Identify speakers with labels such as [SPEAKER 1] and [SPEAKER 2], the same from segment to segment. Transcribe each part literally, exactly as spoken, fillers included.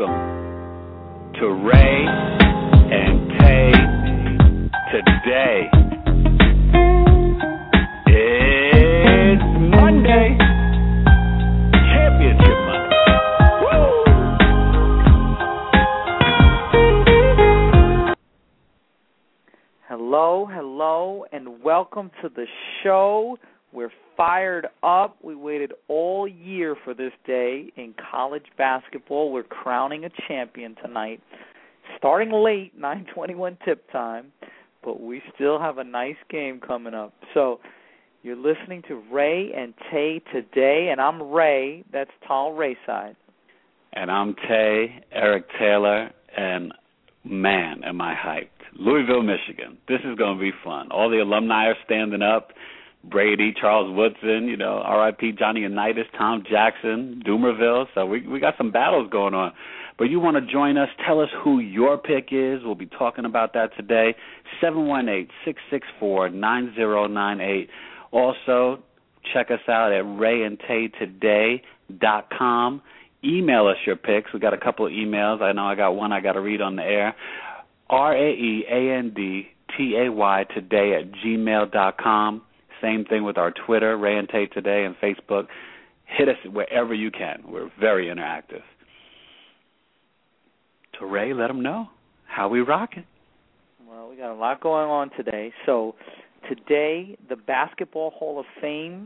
[SPEAKER 1] welcome to Ray and Tay today. It's Monday, Championship Monday. Woo!
[SPEAKER 2] Hello, hello, and welcome to the show. We're fired up. We waited all year for this day in college basketball. We're crowning a champion tonight. Starting late, nine twenty-one tip time, but we still have a nice game coming up. So you're listening to Ray and Tay today, and I'm Ray. That's Tall Rayside.
[SPEAKER 1] And I'm Tay, Eric Taylor, and man, am I hyped. Louisville, Michigan. This is going to be fun. All the alumni are standing up. Brady, Charles Woodson, you know, R I P Johnny Unitas, Tom Jackson, Doomerville. So we we got some battles going on. But you want to join us, tell us who your pick is. We'll be talking about that today. seven one eight, six six four, nine zero nine eight. Also, check us out at ray and tay today dot com. Email us your picks. We got a couple of emails. I know I got one I got to read on the air. R A E A N D T A Y today at gmail dot com. Same thing with our Twitter, Ray and Tay Today, and Facebook. Hit us wherever you can. We're very interactive. So, Ray, let them know how we rocking.
[SPEAKER 2] Well, we got a lot going on today. So, today, the Basketball Hall of Fame,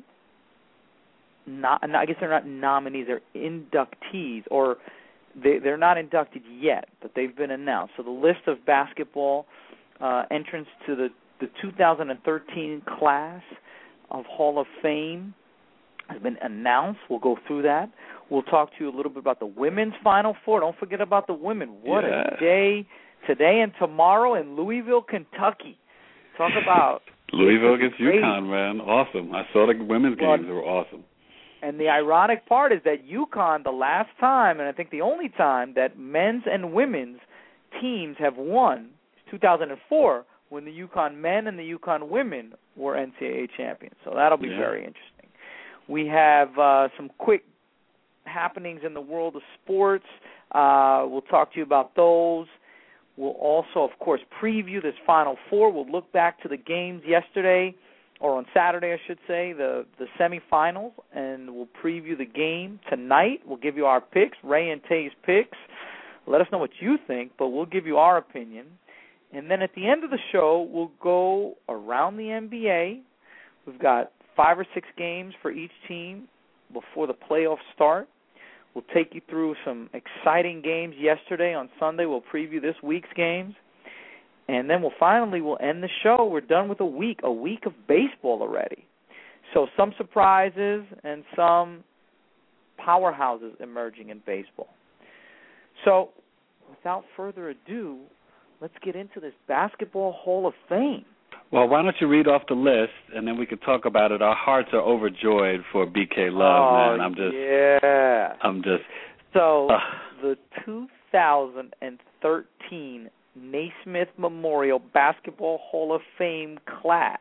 [SPEAKER 2] not, I guess they're not nominees, they're inductees, or they, they're not inducted yet, but they've been announced. So, the list of basketball uh, entrants to the, the two thousand thirteen class of Hall of Fame has been announced. We'll go through that. We'll talk to you a little bit about the women's Final Four. Don't forget about the women. What
[SPEAKER 1] yeah.
[SPEAKER 2] a day today and tomorrow in Louisville, Kentucky. Talk about
[SPEAKER 1] Louisville against UConn, man. Awesome. I saw the women's
[SPEAKER 2] well, games.
[SPEAKER 1] They were awesome.
[SPEAKER 2] And the ironic part is that UConn, the last time, and I think the only time, that men's and women's teams have won, two thousand four, when the UConn men and the UConn women were N C double A champions. So that'll be yeah. very interesting. We have uh, some quick happenings in the world of sports. Uh, we'll talk to you about those. We'll also, of course, preview this Final Four. We'll look back to the games yesterday, or on Saturday, I should say, the, the semifinals, and we'll preview the game tonight. We'll give you our picks, Ray and Tay's picks. Let us know what you think, but we'll give you our opinion. And then at the end of the show, we'll go around the N B A. We've got five or six games for each team before the playoffs start. We'll take you through some exciting games yesterday. On Sunday, we'll preview this week's games. And then we'll finally we'll end the show. We're done with a week, a week of baseball already. So some surprises and some powerhouses emerging in baseball. So without further ado, let's get into this Basketball Hall of Fame.
[SPEAKER 1] Well, why don't you read off the list, and then we can talk about it. Our hearts are overjoyed for B K Love,
[SPEAKER 2] oh,
[SPEAKER 1] man. I'm just,
[SPEAKER 2] yeah.
[SPEAKER 1] I'm just.
[SPEAKER 2] So
[SPEAKER 1] uh,
[SPEAKER 2] the two thousand thirteen Naismith Memorial Basketball Hall of Fame class.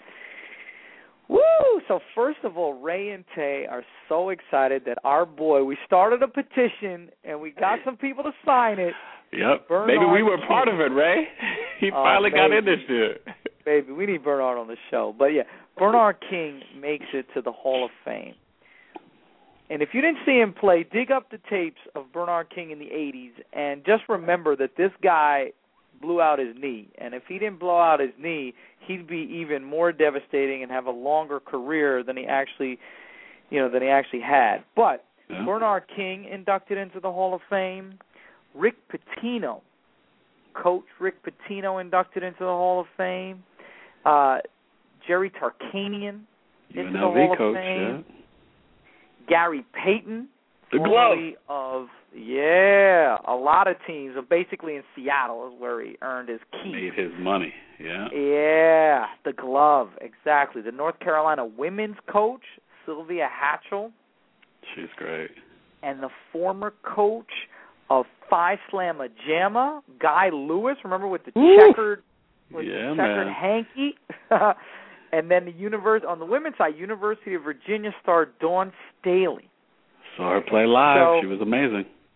[SPEAKER 2] Woo! So first of all, Ray and Tay are so excited that our boy, we started a petition, and we got some people to sign it.
[SPEAKER 1] Yep.
[SPEAKER 2] Bernard
[SPEAKER 1] Maybe we were
[SPEAKER 2] King.
[SPEAKER 1] part of it, Ray. He
[SPEAKER 2] oh,
[SPEAKER 1] finally
[SPEAKER 2] maybe.
[SPEAKER 1] got in this year.
[SPEAKER 2] Baby, we need Bernard on the show. But, yeah, Bernard King makes it to the Hall of Fame. And if you didn't see him play, dig up the tapes of Bernard King in the eighties, and just remember that this guy blew out his knee. And if he didn't blow out his knee, he'd be even more devastating and have a longer career than he actually, you know, than he actually had. But yeah. Bernard King inducted into the Hall of Fame. Rick Pitino, Coach Rick Pitino inducted into the Hall of Fame. Uh, Jerry Tarkanian into the Hall
[SPEAKER 1] coach,
[SPEAKER 2] of Fame.
[SPEAKER 1] Yeah.
[SPEAKER 2] Gary Payton,
[SPEAKER 1] the
[SPEAKER 2] formerly of yeah, a lot of teams. Basically in Seattle is where he earned his keep.
[SPEAKER 1] Made his money, yeah.
[SPEAKER 2] Yeah, the glove, exactly. The North Carolina women's coach, Sylvia Hatchell.
[SPEAKER 1] She's great.
[SPEAKER 2] And the former coach of Phi Slamma Jamma, Guy Lewis, remember with the
[SPEAKER 1] Woo!
[SPEAKER 2] checkered, with
[SPEAKER 1] yeah,
[SPEAKER 2] the checkered
[SPEAKER 1] man.
[SPEAKER 2] hanky? And then the univers- on the women's side, University of Virginia star Dawn Staley.
[SPEAKER 1] Saw her play live.
[SPEAKER 2] So,
[SPEAKER 1] she was amazing.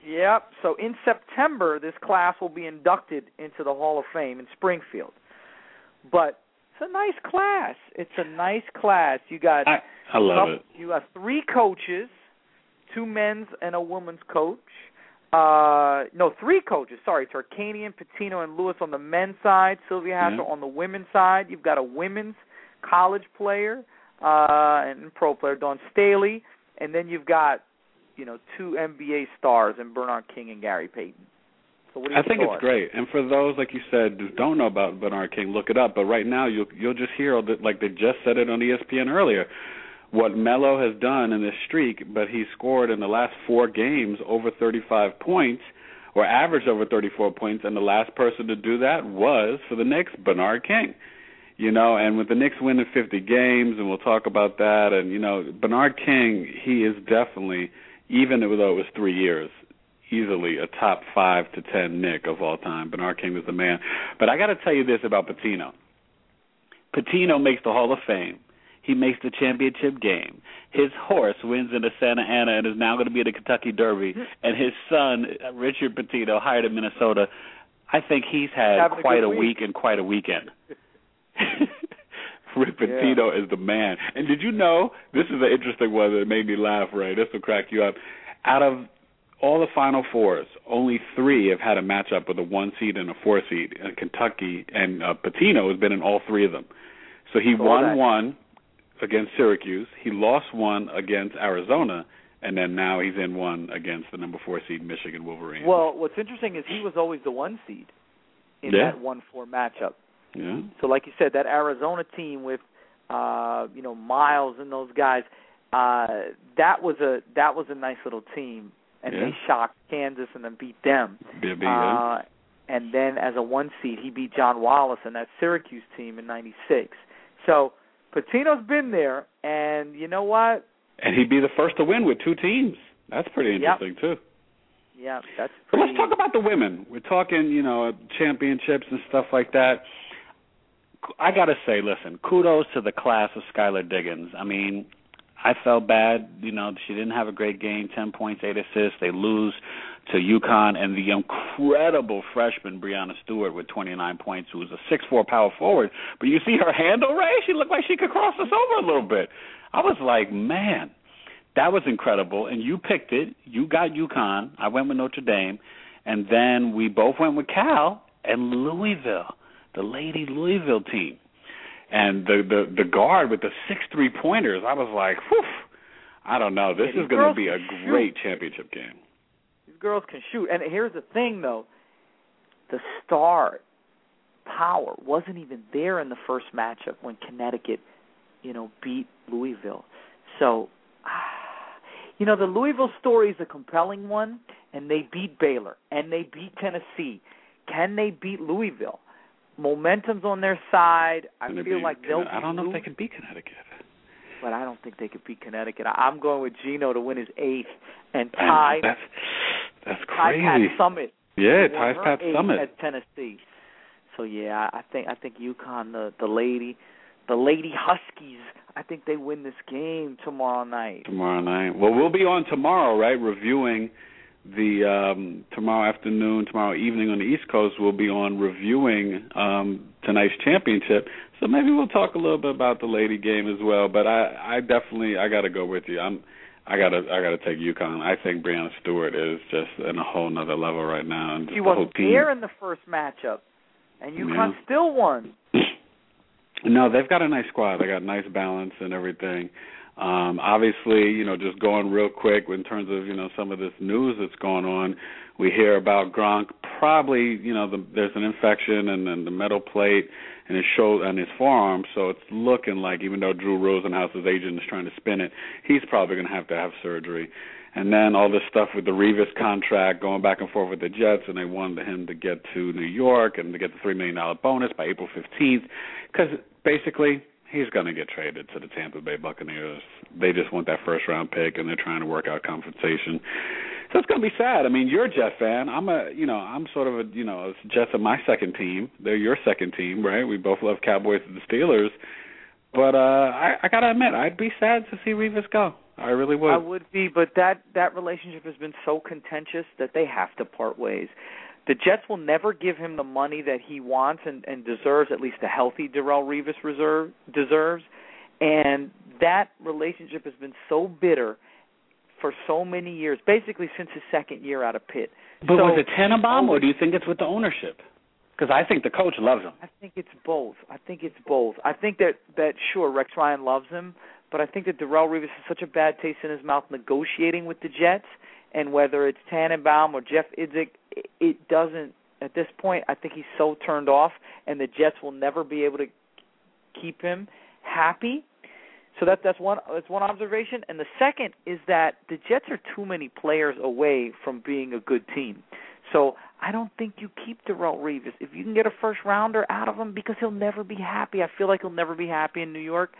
[SPEAKER 2] Yep. So in September, this class will be inducted into the Hall of Fame in Springfield. But it's a nice class. It's a nice class. You got
[SPEAKER 1] I, I love
[SPEAKER 2] couple,
[SPEAKER 1] it.
[SPEAKER 2] You got three coaches, two men's and a women's coach. Uh, no, three coaches. Sorry, Tarkanian, Pitino, and Lewis on the men's side. Sylvia Hassel
[SPEAKER 1] yeah.
[SPEAKER 2] on the women's side. You've got a women's college player uh, and pro player, Dawn Staley, and then you've got, you know, two N B A stars in Bernard King and Gary Payton. So what do you
[SPEAKER 1] I think
[SPEAKER 2] thought?
[SPEAKER 1] it's great. And for those, like you said, who don't know about Bernard King, look it up. But right now, you'll you'll just hear that, like they just said it on E S P N earlier, what Melo has done in this streak. But he scored in the last four games over thirty-five points, or averaged over thirty-four points. And the last person to do that was, for the Knicks, Bernard King. You know, and with the Knicks winning fifty games, and we'll talk about that. And you know, Bernard King, he is definitely, even though it was three years, easily a top five to ten Knick of all time. Bernard King was the man. But I got to tell you this about Pitino. Pitino makes the Hall of Fame. He makes the championship game. His horse wins in the Santa Ana and is now going to be at the Kentucky Derby. And his son, Richard Pitino, hired in Minnesota. I think he's had
[SPEAKER 2] Having
[SPEAKER 1] quite
[SPEAKER 2] a,
[SPEAKER 1] a
[SPEAKER 2] week.
[SPEAKER 1] week and quite a weekend. Rick Pitino
[SPEAKER 2] yeah.
[SPEAKER 1] is the man. And did you know, this is an interesting one that made me laugh, Ray. This will crack you up. Out of all the Final Fours, only three have had a matchup with a one seed and a four seed. And Kentucky and uh, Pitino has been in all three of them. So he
[SPEAKER 2] so
[SPEAKER 1] won
[SPEAKER 2] that.
[SPEAKER 1] one against Syracuse. He lost one against Arizona. And then now he's in one against the number four seed Michigan Wolverines.
[SPEAKER 2] Well, what's interesting is he was always the one seed in
[SPEAKER 1] yeah.
[SPEAKER 2] that one four matchup.
[SPEAKER 1] Yeah.
[SPEAKER 2] So, like you said, that Arizona team with, uh, you know, Miles and those guys, uh, that was a that was a nice little team, and
[SPEAKER 1] yeah.
[SPEAKER 2] they shocked Kansas and then beat them.
[SPEAKER 1] Yeah, yeah.
[SPEAKER 2] Uh, and then as a one seed, he beat John Wallace and that Syracuse team in ninety-six. So Pitino's been there, and you know what?
[SPEAKER 1] And he'd be the first to win with two teams. That's pretty interesting
[SPEAKER 2] yep.
[SPEAKER 1] too.
[SPEAKER 2] Yeah, that's
[SPEAKER 1] So
[SPEAKER 2] pretty...
[SPEAKER 1] let's talk about the women. We're talking, you know, championships and stuff like that. I got to say, listen, kudos to the class of Skylar Diggins. I mean, I felt bad. You know, she didn't have a great game, ten points, eight assists. They lose to UConn, and the incredible freshman Breanna Stewart with twenty-nine points, who was a six foot four power forward. But you see her handle, Ray? She looked like she could cross us over a little bit. I was like, man, that was incredible. And you picked it. You got UConn. I went with Notre Dame. And then we both went with Cal and Louisville, the Lady Louisville team. And the, the, the guard with the six three-pointers, I was like, whew, I don't know. This
[SPEAKER 2] yeah,
[SPEAKER 1] is going to be a
[SPEAKER 2] shoot.
[SPEAKER 1] great championship game.
[SPEAKER 2] These girls can shoot. And here's the thing, though. The star power wasn't even there in the first matchup when Connecticut, you know, beat Louisville. So, you know, the Louisville story is a compelling one, and they beat Baylor, and they beat Tennessee. Can they beat Louisville? Momentum's on their side. I
[SPEAKER 1] Can
[SPEAKER 2] feel
[SPEAKER 1] be,
[SPEAKER 2] like they'll
[SPEAKER 1] I don't know
[SPEAKER 2] move,
[SPEAKER 1] if they can beat Connecticut.
[SPEAKER 2] but I don't think they could beat Connecticut. I'm going with Gino to win his eighth and tie.
[SPEAKER 1] That's, that's
[SPEAKER 2] tie
[SPEAKER 1] crazy.
[SPEAKER 2] Pat Summit.
[SPEAKER 1] Yeah,
[SPEAKER 2] won
[SPEAKER 1] ties
[SPEAKER 2] her
[SPEAKER 1] Pat
[SPEAKER 2] eighth
[SPEAKER 1] Summit.
[SPEAKER 2] at Tennessee. So yeah, I think I think UConn, the the lady, the Lady Huskies, I think they win this game tomorrow night.
[SPEAKER 1] Tomorrow night. Well, we'll be on tomorrow, right, reviewing the um, tomorrow afternoon, tomorrow evening on the East Coast. We'll be on reviewing um, tonight's championship. So maybe we'll talk a little bit about the lady game as well. But I, I definitely, I got to go with you. I'm, I gotta, I gotta take UConn. I think Breanna Stewart is just in a whole nother level right now. And
[SPEAKER 2] She
[SPEAKER 1] the
[SPEAKER 2] wasn't
[SPEAKER 1] whole team.
[SPEAKER 2] there in the first matchup, and UConn
[SPEAKER 1] Yeah.
[SPEAKER 2] still won.
[SPEAKER 1] No, they've got a nice squad. They got nice balance and everything. Um, obviously, you know, just going real quick in terms of, you know, some of this news that's going on, we hear about Gronk probably, you know, the, there's an infection in, in the metal plate and his shoulder and his forearm, so it's looking like, even though Drew Rosenhaus's agent is trying to spin it, he's probably going to have to have surgery. And then all this stuff with the Revis contract going back and forth with the Jets, and they wanted him to get to New York and to get the three million dollars bonus by April fifteenth, because basically he's going to get traded to the Tampa Bay Buccaneers. They just want that first-round pick, and they're trying to work out compensation. So it's going to be sad. I mean, you're a Jet fan. I'm a, you know, I'm sort of a, you know, Jets are my second team. They're your second team, right? We both love Cowboys and the Steelers. But uh, I, I got to admit, I'd be sad to see Revis go. I really would.
[SPEAKER 2] I would be, but that, that relationship has been so contentious that they have to part ways. The Jets will never give him the money that he wants and, and deserves, at least a healthy Darrelle Revis reserve, deserves. And that relationship has been so bitter for so many years, basically since his second year out of Pitt.
[SPEAKER 1] But
[SPEAKER 2] so,
[SPEAKER 1] was it Tannenbaum, or do you think it's with the ownership? Because I think the coach loves him.
[SPEAKER 2] I think it's both. I think it's both. I think that, that sure, Rex Ryan loves him, but I think that Darrelle Revis has such a bad taste in his mouth negotiating with the Jets, and whether it's Tannenbaum or Jeff Idzik, it doesn't, at this point, I think he's so turned off, and the Jets will never be able to keep him happy. So that, that's one that's one observation. And the second is that the Jets are too many players away from being a good team. So I don't think you keep Darrelle Revis. If you can get a first-rounder out of him, because he'll never be happy. I feel like he'll never be happy in New York.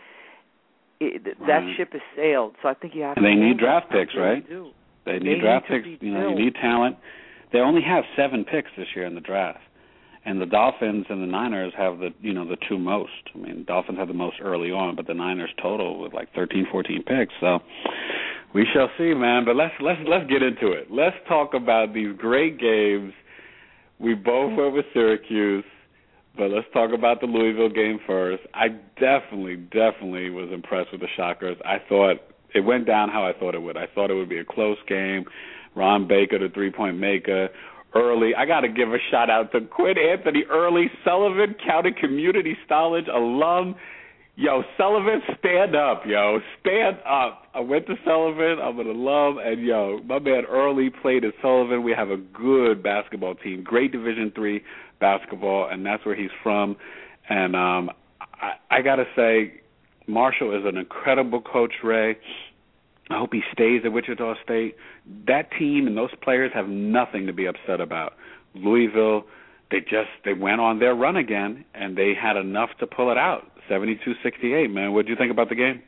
[SPEAKER 2] It, that
[SPEAKER 1] right.
[SPEAKER 2] ship has sailed. So I think you have
[SPEAKER 1] and
[SPEAKER 2] to.
[SPEAKER 1] And they need draft picks,
[SPEAKER 2] they
[SPEAKER 1] right?
[SPEAKER 2] Do.
[SPEAKER 1] They need
[SPEAKER 2] they
[SPEAKER 1] draft
[SPEAKER 2] need
[SPEAKER 1] picks. You know, you need talent. They only have seven picks this year in the draft, and the Dolphins and the Niners have the you know the two most. I mean, the Dolphins have the most early on, but the Niners total with like thirteen, fourteen picks. So we shall see, man. But let's let's let's get into it. Let's talk about these great games. We both went with Syracuse, but let's talk about the Louisville game first. I definitely, definitely was impressed with the Shockers. I thought it went down how I thought it would. I thought it would be a close game. Ron Baker, the three-point maker, early. I got to give a shout-out to Quinn Anthony Early, Sullivan County Community College alum. Yo, Sullivan, stand up, yo. Stand up. I went to Sullivan. I'm an alum. And, yo, my man Early played at Sullivan. We have a good basketball team, great Division three basketball, and that's where he's from. And um, I, I got to say, Marshall is an incredible coach, Ray. I hope he stays at Wichita State. That team and those players have nothing to be upset about. Louisville, they just they went on their run again, and they had enough to pull it out, seventy-two sixty-eight, man. What did you think about the game?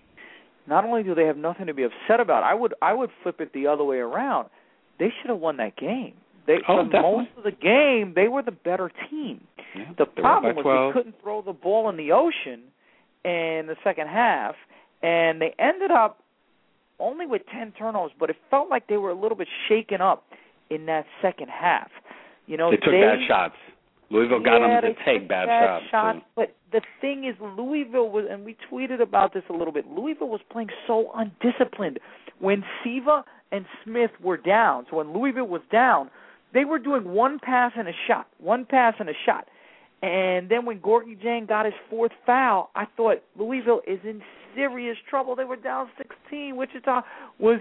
[SPEAKER 2] Not only do they have nothing to be upset about, I would I would flip it the other way around. They should have won that game. They,
[SPEAKER 1] oh,
[SPEAKER 2] for
[SPEAKER 1] definitely.
[SPEAKER 2] most of the game, they were the better team.
[SPEAKER 1] Yeah,
[SPEAKER 2] the problem was they couldn't throw the ball in the ocean in the second half, and they ended up only with ten turnovers, but it felt like they were a little bit shaken up in that second half. You know,
[SPEAKER 1] they took
[SPEAKER 2] they,
[SPEAKER 1] bad shots. Louisville got
[SPEAKER 2] yeah,
[SPEAKER 1] them to take bad,
[SPEAKER 2] bad
[SPEAKER 1] shots.
[SPEAKER 2] shots
[SPEAKER 1] too.
[SPEAKER 2] But the thing is, Louisville was, and we tweeted about this a little bit, Louisville was playing so undisciplined. When Siva and Smith were down, so when Louisville was down, they were doing one pass and a shot, one pass and a shot. And then when Gorgie Jang got his fourth foul, I thought Louisville is in serious trouble. They were down sixteen. Wichita was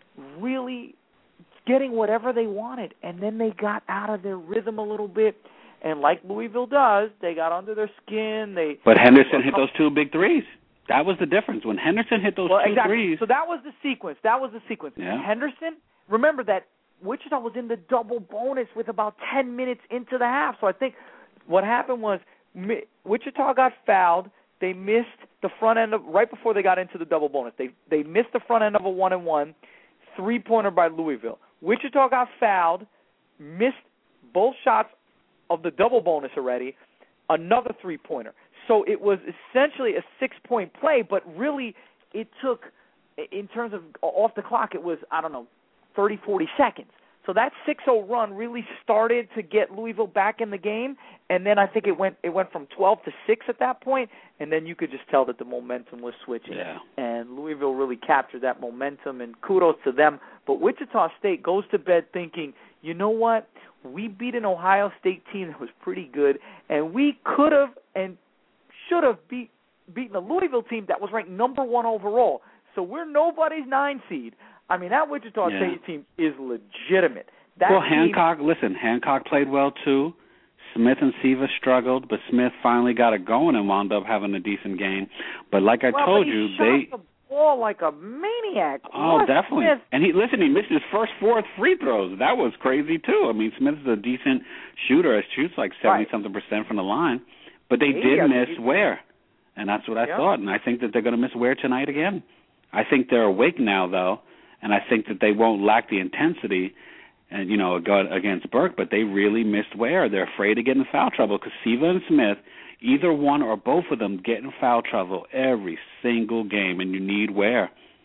[SPEAKER 2] really getting whatever they wanted, and then they got out of their rhythm a little bit. And like Louisville does, they got under their skin. They
[SPEAKER 1] But Henderson hit those two big threes. That was the difference. When Henderson hit those
[SPEAKER 2] well,
[SPEAKER 1] two
[SPEAKER 2] exactly.
[SPEAKER 1] threes.
[SPEAKER 2] So that was the sequence. That was the sequence.
[SPEAKER 1] Yeah.
[SPEAKER 2] Henderson, remember that Wichita was in the double bonus with about ten minutes into the half. So I think what happened was Wichita got fouled. They missed the front end of right before they got into the double bonus. They they missed the front end of a one and one, three pointer by Louisville. Wichita got fouled, missed both shots of the double bonus already, another three pointer. So it was essentially a six point play, but really it took, in terms of off the clock, it was I don't know, thirty, forty seconds. So that six oh run really started to get Louisville back in the game, and then I think it went it went from twelve to six at that point, and then you could just tell that the momentum was switching.
[SPEAKER 1] Yeah.
[SPEAKER 2] And Louisville really captured that momentum, and kudos to them. But Wichita State goes to bed thinking, you know what? We beat an Ohio State team that was pretty good, and we could have and should have beat beaten the Louisville team that was ranked number one overall. So we're nobody's nine seed. I mean, that Wichita
[SPEAKER 1] yeah.
[SPEAKER 2] State team is legitimate. That
[SPEAKER 1] well,
[SPEAKER 2] team,
[SPEAKER 1] Hancock, listen, Hancock played well too. Smith and Siva struggled, but Smith finally got it going and wound up having a decent game. But like I
[SPEAKER 2] well,
[SPEAKER 1] told
[SPEAKER 2] but he
[SPEAKER 1] you,
[SPEAKER 2] shot
[SPEAKER 1] they
[SPEAKER 2] the ball like a maniac.
[SPEAKER 1] Oh,
[SPEAKER 2] Ross
[SPEAKER 1] definitely.
[SPEAKER 2] Smith.
[SPEAKER 1] And he listen, he missed his first four free throws. That was crazy too. I mean, Smith's a decent shooter. He shoots like seventy
[SPEAKER 2] right.
[SPEAKER 1] something percent from the line, but they
[SPEAKER 2] He
[SPEAKER 1] did
[SPEAKER 2] has
[SPEAKER 1] miss
[SPEAKER 2] to-
[SPEAKER 1] Ware, and that's what I
[SPEAKER 2] Yeah.
[SPEAKER 1] thought. And I think that they're going to miss Ware tonight again. I think they're awake now though, and I think that they won't lack the intensity. And, you know, against Burke, but they really missed Ware. They're afraid to get in foul trouble because Siva and Smith, either one or both of them, get in foul trouble every single game, and you need Ware.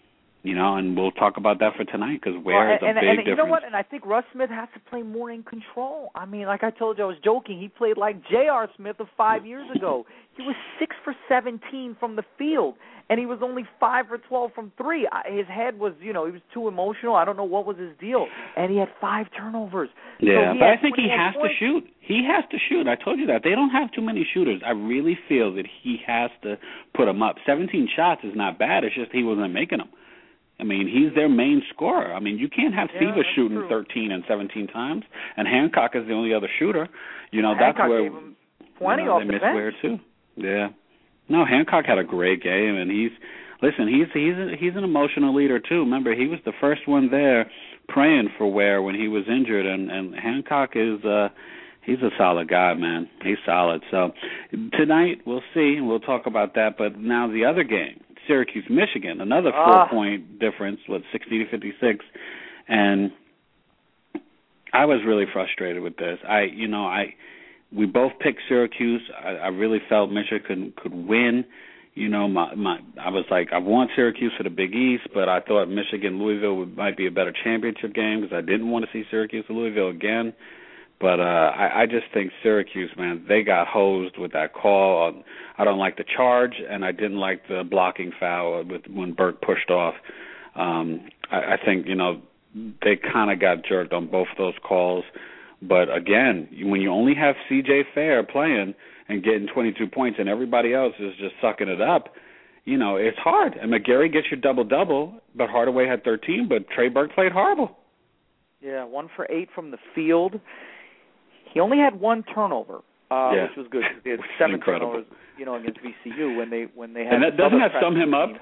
[SPEAKER 1] You know, and we'll talk about that for tonight because where
[SPEAKER 2] well,
[SPEAKER 1] is a
[SPEAKER 2] and,
[SPEAKER 1] big
[SPEAKER 2] and,
[SPEAKER 1] difference.
[SPEAKER 2] You know what? And I think Russ Smith has to play more in control. I mean, like I told you, I was joking. He played like J R. Smith of five years ago. He was six for seventeen from the field, and he was only five for twelve from three. His head was, you know, he was too emotional. I don't know what was his deal, and he had five turnovers.
[SPEAKER 1] Yeah,
[SPEAKER 2] so
[SPEAKER 1] but I think he has points. to shoot. He has to shoot. I told you that. They don't have too many shooters. I really feel that he has to put them up. seventeen shots is not bad. It's just he wasn't making them. I mean, he's their main scorer. I mean, you can't have
[SPEAKER 2] yeah,
[SPEAKER 1] Siva shooting
[SPEAKER 2] true.
[SPEAKER 1] thirteen and seventeen times, and Hancock is the only other shooter. You know,
[SPEAKER 2] Hancock
[SPEAKER 1] that's where
[SPEAKER 2] gave him plenty
[SPEAKER 1] you know,
[SPEAKER 2] off
[SPEAKER 1] they
[SPEAKER 2] the
[SPEAKER 1] miss
[SPEAKER 2] bench.
[SPEAKER 1] Ware too. Yeah. No, Hancock had a great game, and he's listen. He's he's a, he's an emotional leader too. Remember, he was the first one there praying for Ware when he was injured, and and Hancock is. uh He's a solid guy, man. He's solid. So tonight we'll see. We'll talk about that. But now the other game, Syracuse, Michigan, another
[SPEAKER 2] ah.
[SPEAKER 1] four-point difference, what, sixty to fifty-six. And I was really frustrated with this. I, you know, I we both picked Syracuse. I, I really felt Michigan could, could win. You know, my, my I was like, I want Syracuse for the Big East, but I thought Michigan Louisville would, might be a better championship game because I didn't want to see Syracuse or Louisville again. But uh, I, I just think Syracuse, man, they got hosed with that call. I don't like the charge, and I didn't like the blocking foul with when Burke pushed off. Um, I, I think, you know, they kind of got jerked on both of those calls. But, again, when you only have C J Fair playing and getting twenty-two points and everybody else is just sucking it up, you know, it's hard. And McGarry gets your double-double, but Hardaway had thirteen, but Trey Burke played horrible.
[SPEAKER 2] Yeah, one for eight from the field. He only had one turnover, uh,
[SPEAKER 1] yeah.
[SPEAKER 2] which was good. He had seven
[SPEAKER 1] Incredible.
[SPEAKER 2] turnovers, you know, against V C U when they when they had.
[SPEAKER 1] And that, doesn't that sum him up?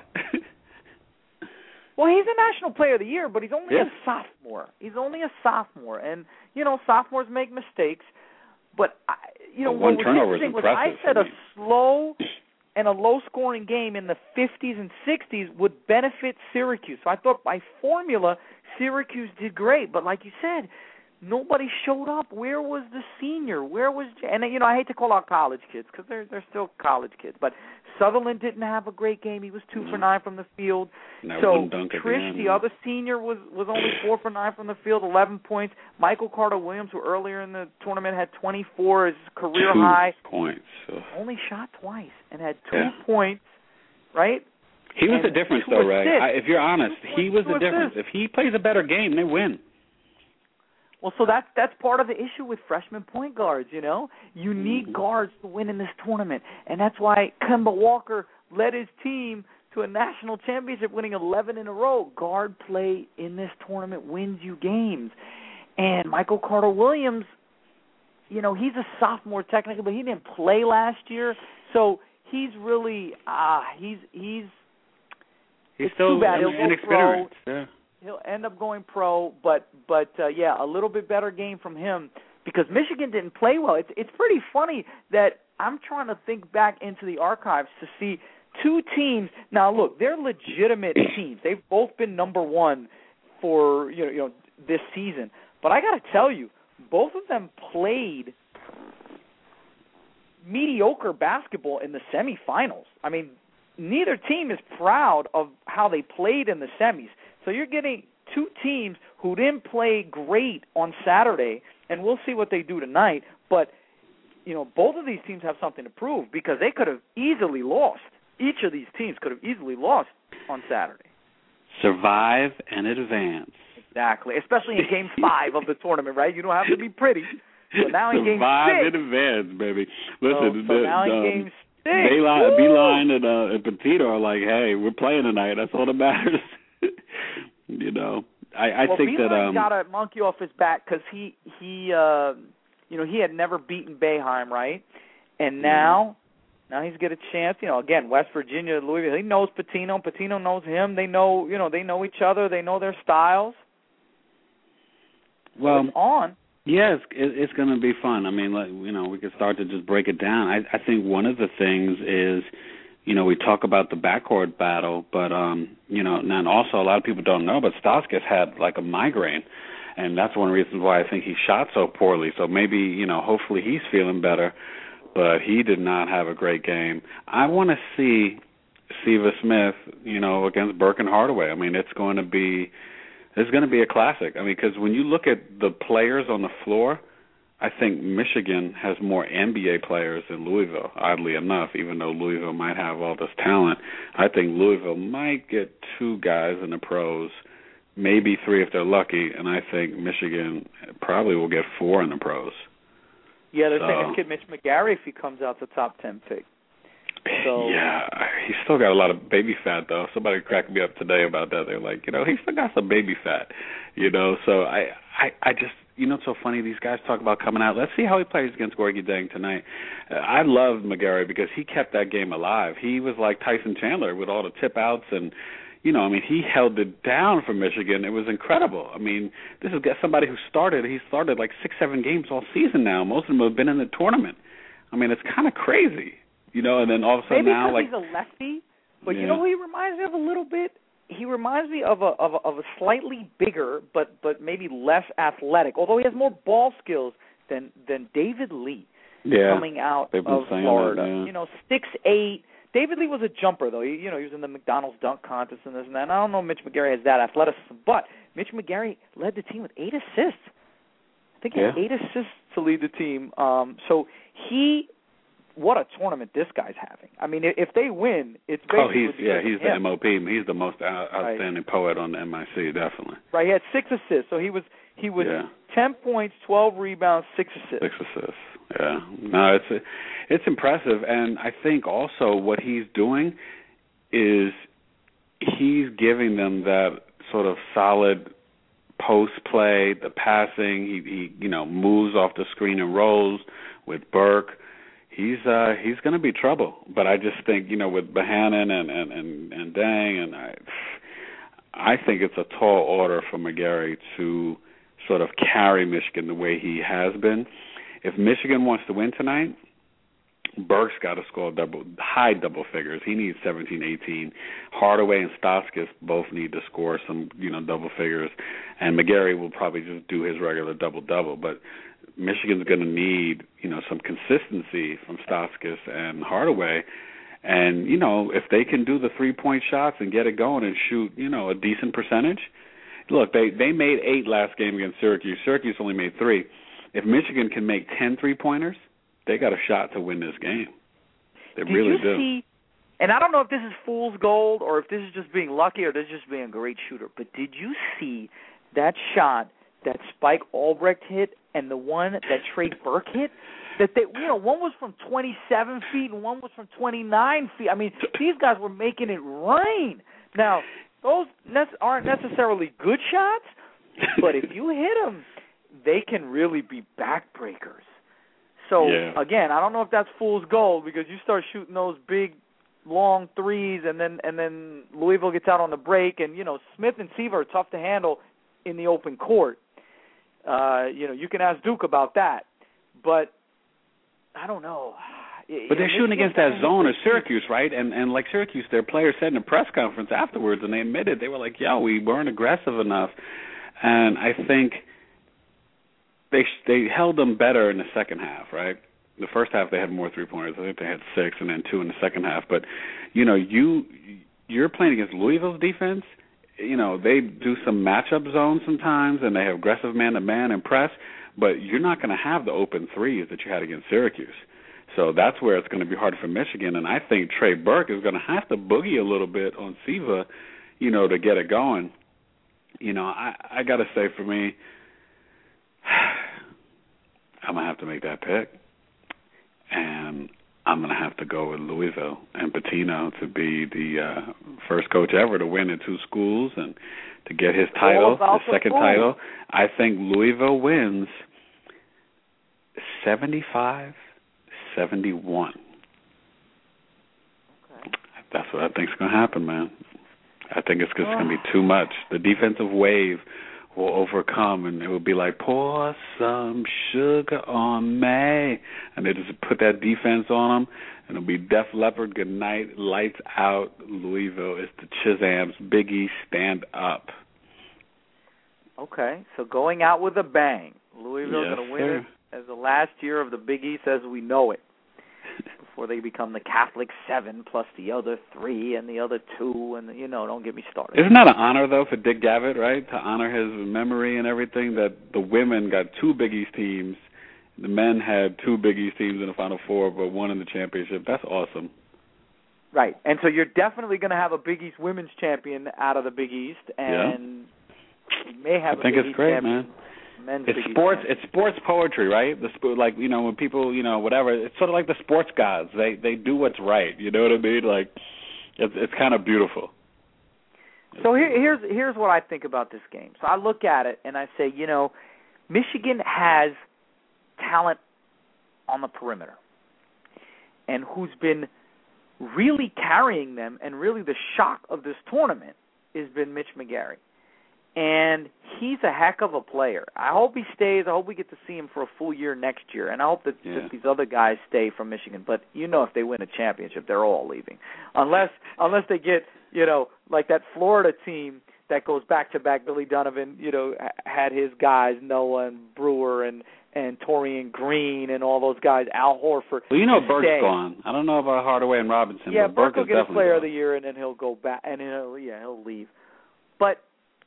[SPEAKER 2] Well, he's a National Player of the Year, but he's only
[SPEAKER 1] yeah.
[SPEAKER 2] a sophomore. He's only a sophomore, and you know, sophomores make mistakes. But I, you know,
[SPEAKER 1] well, one
[SPEAKER 2] what was
[SPEAKER 1] turnover is
[SPEAKER 2] interesting was
[SPEAKER 1] impressive.
[SPEAKER 2] I said
[SPEAKER 1] I
[SPEAKER 2] a
[SPEAKER 1] mean.
[SPEAKER 2] slow and a low-scoring game in the fifties and sixties would benefit Syracuse. So I thought by formula, Syracuse did great. But like you said, nobody showed up. Where was the senior? Where was and you know I hate to call out college kids because they're they're still college kids. But Sutherland didn't have a great game. He was two
[SPEAKER 1] no.
[SPEAKER 2] for nine from the field.
[SPEAKER 1] No,
[SPEAKER 2] so
[SPEAKER 1] dunk
[SPEAKER 2] Trish,
[SPEAKER 1] the,
[SPEAKER 2] the other senior, was was only four for nine from the field, eleven points. Michael Carter Williams, who earlier in the tournament had twenty-four, his career
[SPEAKER 1] two
[SPEAKER 2] high,
[SPEAKER 1] points. Ugh.
[SPEAKER 2] only shot twice and had two
[SPEAKER 1] yeah.
[SPEAKER 2] points. Right.
[SPEAKER 1] He was
[SPEAKER 2] and
[SPEAKER 1] the difference,
[SPEAKER 2] though,
[SPEAKER 1] Ray. I, if you're honest,
[SPEAKER 2] two,
[SPEAKER 1] he was
[SPEAKER 2] two
[SPEAKER 1] the difference.
[SPEAKER 2] Assists.
[SPEAKER 1] If he plays a better game, they win.
[SPEAKER 2] Well, so that's that's part of the issue with freshman point guards. You know, you need
[SPEAKER 1] mm-hmm.
[SPEAKER 2] guards to win in this tournament, and that's why Kemba Walker led his team to a national championship, winning eleven in a row. Guard play in this tournament wins you games, and Michael Carter Williams, you know, he's a sophomore technically, but he didn't play last year, so he's really ah, he's he's
[SPEAKER 1] he's
[SPEAKER 2] it's
[SPEAKER 1] still
[SPEAKER 2] too bad. He'll
[SPEAKER 1] inexperienced. Yeah.
[SPEAKER 2] He'll end up going pro, but but uh, yeah, a little bit better game from him because Michigan didn't play well. It's it's pretty funny that I'm trying to think back into the archives to see two teams. Now look, they're legitimate teams. They've both been number one for you know, you know this season. But I got to tell you, both of them played mediocre basketball in the semifinals. I mean, neither team is proud of how they played in the semis. So you're getting two teams who didn't play great on Saturday, and we'll see what they do tonight. But, you know, both of these teams have something to prove because they could have easily lost. Each of these teams could have easily lost on Saturday.
[SPEAKER 1] Survive and advance.
[SPEAKER 2] Exactly, especially in Game five of the tournament, right? You don't have to be pretty. But now in Game
[SPEAKER 1] Survive
[SPEAKER 2] six.
[SPEAKER 1] and advance, baby. Listen,
[SPEAKER 2] so, so
[SPEAKER 1] the,
[SPEAKER 2] now in
[SPEAKER 1] um,
[SPEAKER 2] Game six.
[SPEAKER 1] Beeline, Beeline and, uh, and Petito are like, hey, we're playing tonight. That's all that matters. You know, I, I
[SPEAKER 2] well,
[SPEAKER 1] think
[SPEAKER 2] Beeline
[SPEAKER 1] that um,
[SPEAKER 2] got a monkey off his back because he he uh, you know he had never beaten Boeheim, right? And now mm-hmm. now he's got a chance. You know, again, West Virginia, Louisville. He knows Patino. Patino knows him. They know you know they know each other. They know their styles.
[SPEAKER 1] Well,
[SPEAKER 2] so it's on.
[SPEAKER 1] Yes, it, it's going to be fun. I mean, like, you know, we could start to just break it down. I, I think one of the things is, you know, we talk about the backcourt battle, but, um, you know, and also a lot of people don't know, but Stauskas had like a migraine, and that's one of the reasons why I think he shot so poorly. So maybe, you know, hopefully he's feeling better, but he did not have a great game. I want to see Siva Smith, you know, against Burke and Hardaway. I mean, it's going to be it's going to be a classic. I mean, because when you look at the players on the floor, I think Michigan has more N B A players than Louisville, oddly enough, even though Louisville might have all this talent. I think Louisville might get two guys in the pros, maybe three if they're lucky, and I think Michigan probably will get four in the pros.
[SPEAKER 2] Yeah, they're
[SPEAKER 1] so,
[SPEAKER 2] saying this kid Mitch McGary if he comes out the top ten pick. So,
[SPEAKER 1] yeah, he's still got a lot of baby fat, though. Somebody cracked me up today about that. They're like, you know, he's still got some baby fat, you know. So I, I, I just, you know, it's so funny. These guys talk about coming out. Let's see how he plays against Gorgie Dang tonight. Uh, I loved McGary because he kept that game alive. He was like Tyson Chandler with all the tip outs and, you know, I mean, he held it down for Michigan. It was incredible. I mean, this is somebody who started, he started like six, seven games all season now. Most of them have been in the tournament. I mean, it's kind of crazy, you know, and then all of a sudden
[SPEAKER 2] Maybe
[SPEAKER 1] now, like.
[SPEAKER 2] Maybe he's a lefty, but
[SPEAKER 1] yeah.
[SPEAKER 2] you know who he reminds me of a little bit? He reminds me of a, of a of a slightly bigger, but but maybe less athletic, although he has more ball skills than than David Lee
[SPEAKER 1] yeah.
[SPEAKER 2] coming out
[SPEAKER 1] They've been
[SPEAKER 2] of
[SPEAKER 1] saying
[SPEAKER 2] Florida.
[SPEAKER 1] That, yeah.
[SPEAKER 2] You know, six eight. David Lee was a jumper, though. He, you know, he was in the McDonald's dunk contest and this and that. And I don't know if Mitch McGary has that athleticism, but Mitch McGary led the team with eight assists. I think he
[SPEAKER 1] yeah.
[SPEAKER 2] had eight assists to lead the team. Um, so he, what a tournament this guy's having. I mean, if they win, it's basically
[SPEAKER 1] oh, he's yeah, he's the
[SPEAKER 2] him.
[SPEAKER 1] M O P. He's the most out, outstanding
[SPEAKER 2] right.
[SPEAKER 1] poet on the M I C, definitely.
[SPEAKER 2] Right, he had six assists, so he was he was
[SPEAKER 1] yeah.
[SPEAKER 2] ten points, twelve rebounds, six assists.
[SPEAKER 1] Six assists. Yeah, no, it's it's impressive, and I think also what he's doing is he's giving them that sort of solid post play, the passing. He, he you know moves off the screen and rolls with Burke. He's uh, he's going to be trouble, but I just think you know with Bohannon and and and, and Dang, and I I think it's a tall order for McGary to sort of carry Michigan the way he has been. If Michigan wants to win tonight, Burke's got to score double, high double figures. He needs seventeen, eighteen. Hardaway and Stauskas both need to score some, you know, double figures. And McGary will probably just do his regular double-double. But Michigan's going to need, you know, some consistency from Stauskas and Hardaway. And, you know, if they can do the three-point shots and get it going and shoot, you know, a decent percentage. Look, they, they made eight last game against Syracuse. Syracuse only made three. If Michigan can make ten three-pointers, they got a shot to win this game. They
[SPEAKER 2] Did
[SPEAKER 1] really
[SPEAKER 2] you
[SPEAKER 1] do.
[SPEAKER 2] See, and I don't know if this is fool's gold or if this is just being lucky or this is just being a great shooter, but did you see that shot that Spike Albrecht hit and the one that Trey Burke hit? That they, you know, one was from twenty-seven feet and one was from twenty-nine feet. I mean, these guys were making it rain. Now, those ne- aren't necessarily good shots, but if you hit them, they can really be backbreakers. So,
[SPEAKER 1] yeah.
[SPEAKER 2] again, I don't know if that's fool's gold because you start shooting those big, long threes and then and then Louisville gets out on the break. And, you know, Smith and Siva are tough to handle in the open court. Uh, you know, you can ask Duke about that. But I don't know.
[SPEAKER 1] But they're shooting against that zone of Syracuse, right? And and like Syracuse, their players said in a press conference afterwards, and they admitted, they were like, yeah, we weren't aggressive enough. And I think they they held them better in the second half, right? The first half they had more three-pointers. I think they had six and then two in the second half. But, you know, you, you're playing against Louisville's defense. You know, they do some matchup zones sometimes, and they have aggressive man-to-man and press, but you're not going to have the open threes that you had against Syracuse. So that's where it's going to be hard for Michigan, and I think Trey Burke is going to have to boogie a little bit on Siva, you know, to get it going. You know, I, I got to say for me, I'm going to have to make that pick, and I'm going to have to go with Louisville and Pitino to be the uh, first coach ever to win in two schools and to get his title, his second title. I think Louisville wins seventy-five seventy-one.
[SPEAKER 2] Okay.
[SPEAKER 1] That's what I think is going to happen, man. I think it's, it's going to be too much. The defensive wave will overcome, and it will be like, pour some sugar on me. And they just put that defense on them, and it'll be Def Leppard, good night, lights out. Louisville is the Chisholms. Biggie, stand up.
[SPEAKER 2] Okay, so going out with a bang. Louisville
[SPEAKER 1] yes,
[SPEAKER 2] going to win
[SPEAKER 1] sir.
[SPEAKER 2] it as the last year of the Big East as we know it. before they become the Catholic seven plus the other three and the other two, and, you know, don't get me started.
[SPEAKER 1] Isn't that an honor, though, for Dick Gavitt, right, to honor his memory and everything, that the women got two Big East teams, the men had two Big East teams in the Final Four, but one in the championship. That's awesome.
[SPEAKER 2] Right, and so you're definitely going to have a Big East women's champion out of the Big East, and
[SPEAKER 1] yeah.
[SPEAKER 2] you may have
[SPEAKER 1] I think
[SPEAKER 2] a Big
[SPEAKER 1] it's
[SPEAKER 2] East
[SPEAKER 1] great,
[SPEAKER 2] champion.
[SPEAKER 1] Man.
[SPEAKER 2] Men's
[SPEAKER 1] it's
[SPEAKER 2] Big
[SPEAKER 1] sports.
[SPEAKER 2] East
[SPEAKER 1] it's sports poetry, right? The sp- like you know when people you know whatever. It's sort of like the sports gods. They they do what's right. You know what I mean? Like it's it's kind of beautiful.
[SPEAKER 2] So here, here's here's what I think about this game. So I look at it and I say, you know, Michigan has talent on the perimeter, and who's been really carrying them, and really the shock of this tournament has been Mitch McGary. And he's a heck of a player. I hope he stays. I hope we get to see him for a full year next year. And I hope that,
[SPEAKER 1] yeah.
[SPEAKER 2] that these other guys stay from Michigan. But you know, if they win a championship, they're all leaving, unless unless they get, you know, like that Florida team that goes back to back. Billy Donovan, you know, had his guys Noah and Brewer and and Torian Green and all those guys. Al Horford.
[SPEAKER 1] Well, you know, Burke's
[SPEAKER 2] stay.
[SPEAKER 1] gone. I don't know about Hardaway and Robinson.
[SPEAKER 2] Yeah,
[SPEAKER 1] but
[SPEAKER 2] Burke
[SPEAKER 1] Burke
[SPEAKER 2] will
[SPEAKER 1] is
[SPEAKER 2] get a
[SPEAKER 1] definitely
[SPEAKER 2] Player
[SPEAKER 1] gone.
[SPEAKER 2] of the Year, and then he'll go back, and he'll yeah he'll leave. But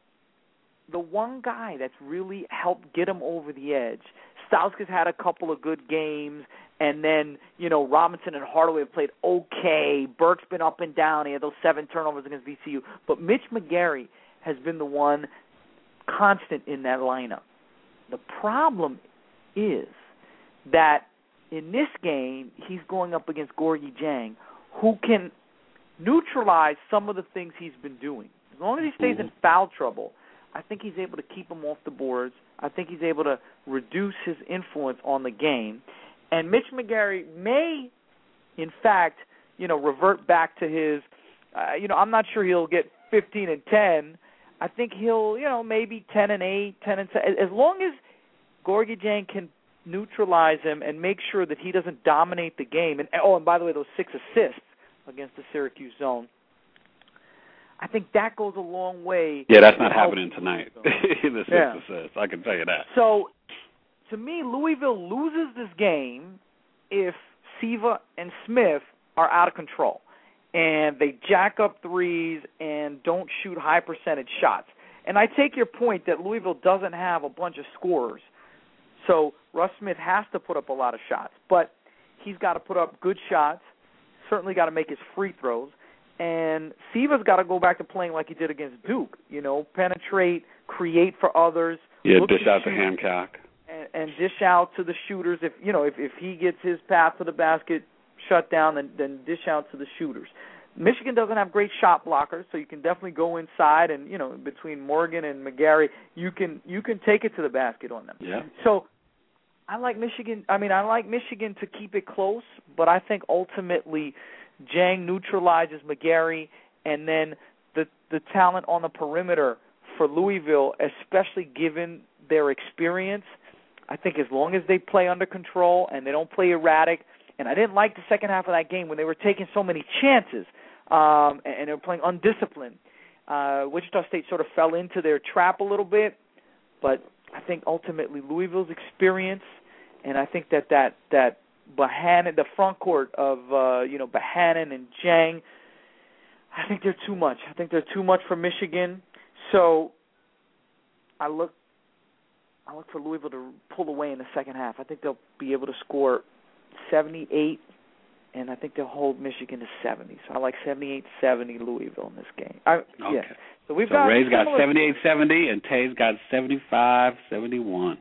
[SPEAKER 2] the one guy that's really helped get him over the edge, Stauskas had a couple of good games, and then, you know, Robinson and Hardaway have played okay. Burke's been up and down. He had those seven turnovers against V C U. But Mitch McGary has been the one constant in that lineup. The problem is that in this game, he's going up against Gorgui Dieng, who can neutralize some of the things he's been doing. As long as he stays in foul trouble, I think he's able to keep him off the boards. I think he's able to reduce his influence on the game. And Mitch McGary may, in fact, you know, revert back to his, uh, you know, I'm not sure he'll get fifteen and ten. I think he'll, you know, maybe ten and eight, ten and seven. As long as Gorgui Dieng can neutralize him and make sure that he doesn't dominate the game. And oh, and by the way, those six assists against the Syracuse zone, I think that goes a long way.
[SPEAKER 1] Yeah, that's not happening tonight. the six
[SPEAKER 2] yeah.
[SPEAKER 1] assists, I can tell you that.
[SPEAKER 2] So, to me, Louisville loses this game if Siva and Smith are out of control and they jack up threes and don't shoot high percentage shots. And I take your point that Louisville doesn't have a bunch of scorers, so Russ Smith has to put up a lot of shots. But he's got to put up good shots, certainly got to make his free throws. And Siva's got to go back to playing like he did against Duke, you know, penetrate, create for others.
[SPEAKER 1] Yeah,
[SPEAKER 2] look
[SPEAKER 1] dish
[SPEAKER 2] to
[SPEAKER 1] out to
[SPEAKER 2] shoot,
[SPEAKER 1] Hancock.
[SPEAKER 2] And, and dish out to the shooters. If you know, if, if he gets his path to the basket shut down, then, then dish out to the shooters. Michigan doesn't have great shot blockers, so you can definitely go inside and, you know, between Morgan and McGary, you can you can take it to the basket on them.
[SPEAKER 1] Yeah.
[SPEAKER 2] So I like Michigan. I mean, I like Michigan to keep it close, but I think ultimately Dieng neutralizes McGary, and then the the talent on the perimeter for Louisville, especially given their experience, I think as long as they play under control and they don't play erratic, and I didn't like the second half of that game when they were taking so many chances um, and, and they were playing undisciplined. Uh, Wichita State sort of fell into their trap a little bit, but I think ultimately Louisville's experience, and I think that that, that Bohannon, the front court of uh, you know Bohannon and Dieng, I think they're too much. I think they're too much for Michigan. So I look, I look for Louisville to pull away in the second half. I think they'll be able to score seventy-eight, and I think they'll hold Michigan to seventy. So I like seventy-eight seventy Louisville in this game. I,
[SPEAKER 1] okay.
[SPEAKER 2] Yeah. So we've
[SPEAKER 1] so
[SPEAKER 2] got
[SPEAKER 1] Ray's got
[SPEAKER 2] similar-
[SPEAKER 1] seventy-eight seventy, and Tay's got seventy-five seventy-one.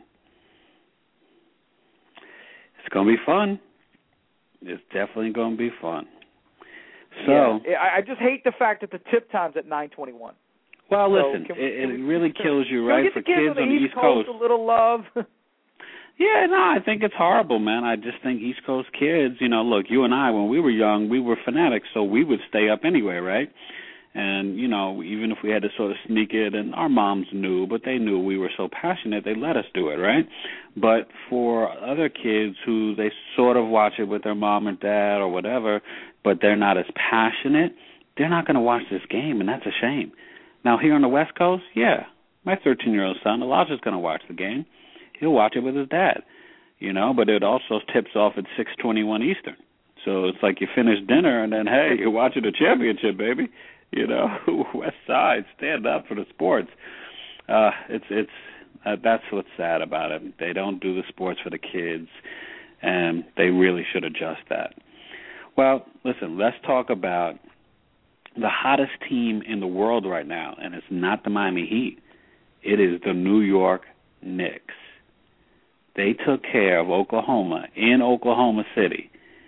[SPEAKER 1] It's going to be fun. It's definitely going to be fun. So
[SPEAKER 2] yeah, I just hate the fact that the tip time's at nine twenty-one.
[SPEAKER 1] Well,
[SPEAKER 2] so
[SPEAKER 1] listen,
[SPEAKER 2] can,
[SPEAKER 1] it,
[SPEAKER 2] can
[SPEAKER 1] it
[SPEAKER 2] we,
[SPEAKER 1] really
[SPEAKER 2] can,
[SPEAKER 1] kills you,
[SPEAKER 2] can
[SPEAKER 1] right,
[SPEAKER 2] we get
[SPEAKER 1] for
[SPEAKER 2] the kids,
[SPEAKER 1] kids
[SPEAKER 2] on the
[SPEAKER 1] East
[SPEAKER 2] East
[SPEAKER 1] Coast.
[SPEAKER 2] Coast a little love.
[SPEAKER 1] Yeah, no, I think it's horrible, man. I just think East Coast kids, you know, look, you and I, when we were young, we were fanatics, so we would stay up anyway, right? And, you know, even if we had to sort of sneak it, and our moms knew, but they knew we were so passionate, they let us do it, right? But for other kids who they sort of watch it with their mom or dad or whatever, but they're not as passionate, they're not going to watch this game, and that's a shame. Now, here on the West Coast, yeah, my thirteen-year-old son, Elijah's going to watch the game. He'll watch it with his dad, you know, but it also tips off at six twenty-one Eastern. So it's like you finish dinner and then, hey, you're watching the championship, baby. You know, West Side, stand up for the sports. Uh, it's it's uh, that's what's sad about it. They don't do the sports for the kids, and they really should adjust that. Well, listen, let's talk about the hottest team in the world right now, and it's not the Miami Heat. It is the New York Knicks. They took care of Oklahoma in Oklahoma City,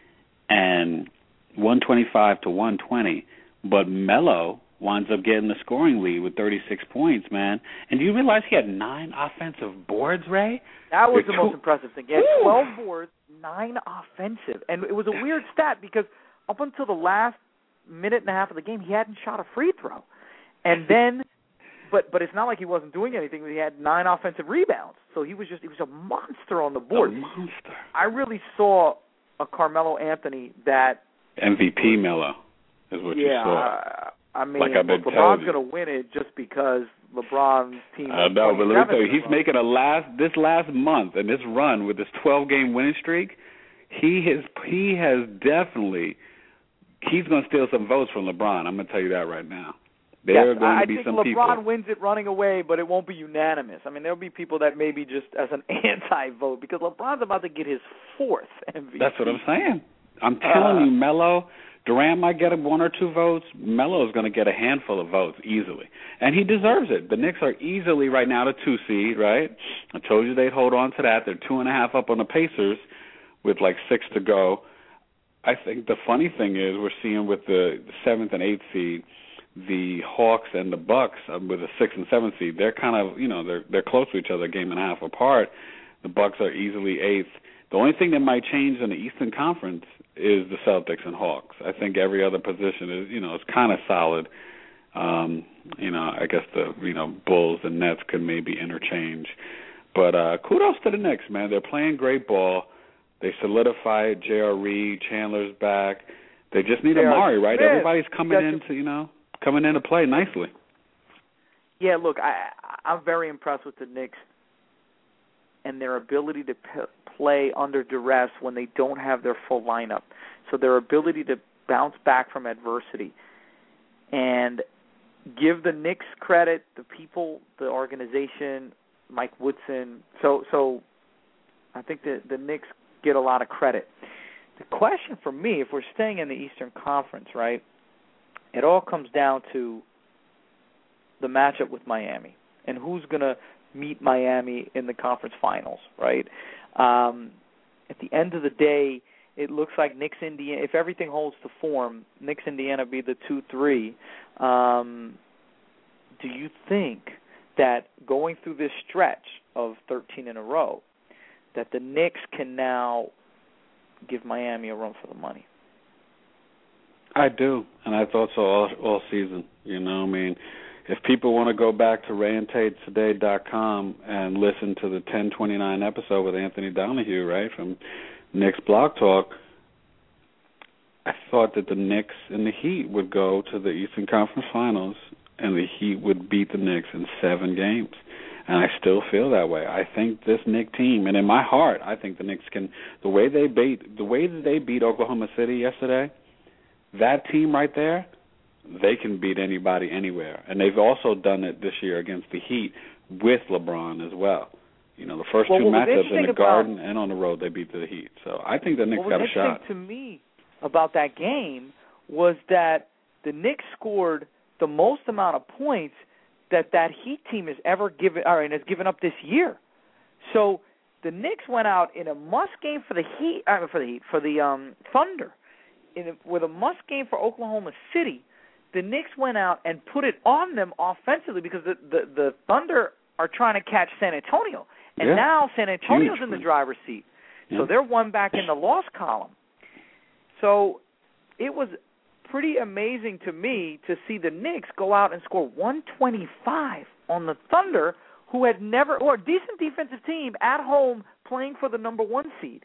[SPEAKER 1] and one twenty-five to one twenty, but Melo winds up getting the scoring lead with thirty-six points, man. And do you realize he had nine offensive boards, Ray?
[SPEAKER 2] That was
[SPEAKER 1] They're
[SPEAKER 2] the
[SPEAKER 1] tw-
[SPEAKER 2] most impressive thing. He had twelve boards, nine offensive. And it was a weird stat because up until the last minute and a half of the game, he hadn't shot a free throw. And then, but but it's not like he wasn't doing anything. He had nine offensive rebounds. So he was just, he was a monster on the board.
[SPEAKER 1] A monster.
[SPEAKER 2] I really saw a Carmelo Anthony that
[SPEAKER 1] M V P Melo is what
[SPEAKER 2] yeah,
[SPEAKER 1] you saw.
[SPEAKER 2] I, I mean,
[SPEAKER 1] like I've been
[SPEAKER 2] look,
[SPEAKER 1] telling
[SPEAKER 2] LeBron's
[SPEAKER 1] you.
[SPEAKER 2] going to win it just because LeBron's team.
[SPEAKER 1] I know, but let me tell you, he's
[SPEAKER 2] run.
[SPEAKER 1] making a last this last month and this run with this twelve game winning streak. He has he has definitely he's going to steal some votes from LeBron. I'm going to tell you that right now. There
[SPEAKER 2] Yes,
[SPEAKER 1] are going
[SPEAKER 2] I
[SPEAKER 1] to be
[SPEAKER 2] think
[SPEAKER 1] some
[SPEAKER 2] LeBron
[SPEAKER 1] people.
[SPEAKER 2] wins it running away, but it won't be unanimous. I mean, there'll be people that maybe just as an anti-vote because LeBron's about to get his fourth M V P.
[SPEAKER 1] That's what I'm saying. I'm telling
[SPEAKER 2] uh,
[SPEAKER 1] you, Melo, Durant might get one or two votes. Melo is going to get a handful of votes easily, and he deserves it. The Knicks are easily right now the two seed, right? I told you they'd hold on to that. They're two and a half up on the Pacers with like six to go. I think the funny thing is we're seeing with the seventh and eighth seed, the Hawks and the Bucks um, with the sixth and seventh seed. They're kind of, you know, they're they're close to each other, a game and a half apart. The Bucks are easily eighth. The only thing that might change in the Eastern Conference is the Celtics and Hawks. I think every other position is, you know, it's kind of solid. Um, you know, I guess the, you know, Bulls and Nets could maybe interchange. But uh, kudos to the Knicks, man. They're playing great ball. They solidified J R. Reed, Chandler's back. They just need Amari, right?
[SPEAKER 2] Smith.
[SPEAKER 1] Everybody's coming into, you know, coming in to play nicely.
[SPEAKER 2] Yeah, look, I, I'm very impressed with the Knicks and their ability to p- play under duress when they don't have their full lineup. So their ability to bounce back from adversity. And give the Knicks credit, the people, the organization, Mike Woodson. So so I think the, the Knicks get a lot of credit. The question for me, if we're staying in the Eastern Conference, right, it all comes down to the matchup with Miami and who's going to meet Miami in the conference finals, right? Um, at the end of the day, it looks like Knicks Indiana, if everything holds to form, Knicks Indiana be the two three. Um, do you think that going through this stretch of thirteen in a row, that the Knicks can now give Miami a run for the money?
[SPEAKER 1] I do, and I thought so all, all season. You know, I mean, if people want to go back to ray and tate today dot com and listen to the ten twenty-nine episode with Anthony Donahue, right, from Knicks Blog Talk, I thought that the Knicks and the Heat would go to the Eastern Conference Finals and the Heat would beat the Knicks in seven games. And I still feel that way. I think this Knicks team, and in my heart, I think the Knicks can, the way they beat, the way that they beat Oklahoma City yesterday, that team right there, they can beat anybody anywhere. And they've also done it this year against the Heat with LeBron as well. You know, the first
[SPEAKER 2] well,
[SPEAKER 1] two matchups in the
[SPEAKER 2] about,
[SPEAKER 1] Garden and on the road, they beat the Heat. So I think the Knicks
[SPEAKER 2] what
[SPEAKER 1] got
[SPEAKER 2] was
[SPEAKER 1] a shot.
[SPEAKER 2] interesting to me about that game was that the Knicks scored the most amount of points that that Heat team has ever given, or has given up this year. So the Knicks went out in a must game for the Heat, uh, for the Heat, for the um, Thunder, in a, with a must game for Oklahoma City. The Knicks went out and put it on them offensively because the the, the Thunder are trying to catch San Antonio, and
[SPEAKER 1] yeah.
[SPEAKER 2] now San Antonio's
[SPEAKER 1] Huge,
[SPEAKER 2] in the
[SPEAKER 1] man.
[SPEAKER 2] driver's seat,
[SPEAKER 1] yeah.
[SPEAKER 2] so they're one back in the loss column. So it was pretty amazing to me to see the Knicks go out and score one twenty-five on the Thunder, who had never, or a decent defensive team at home playing for the number one seed.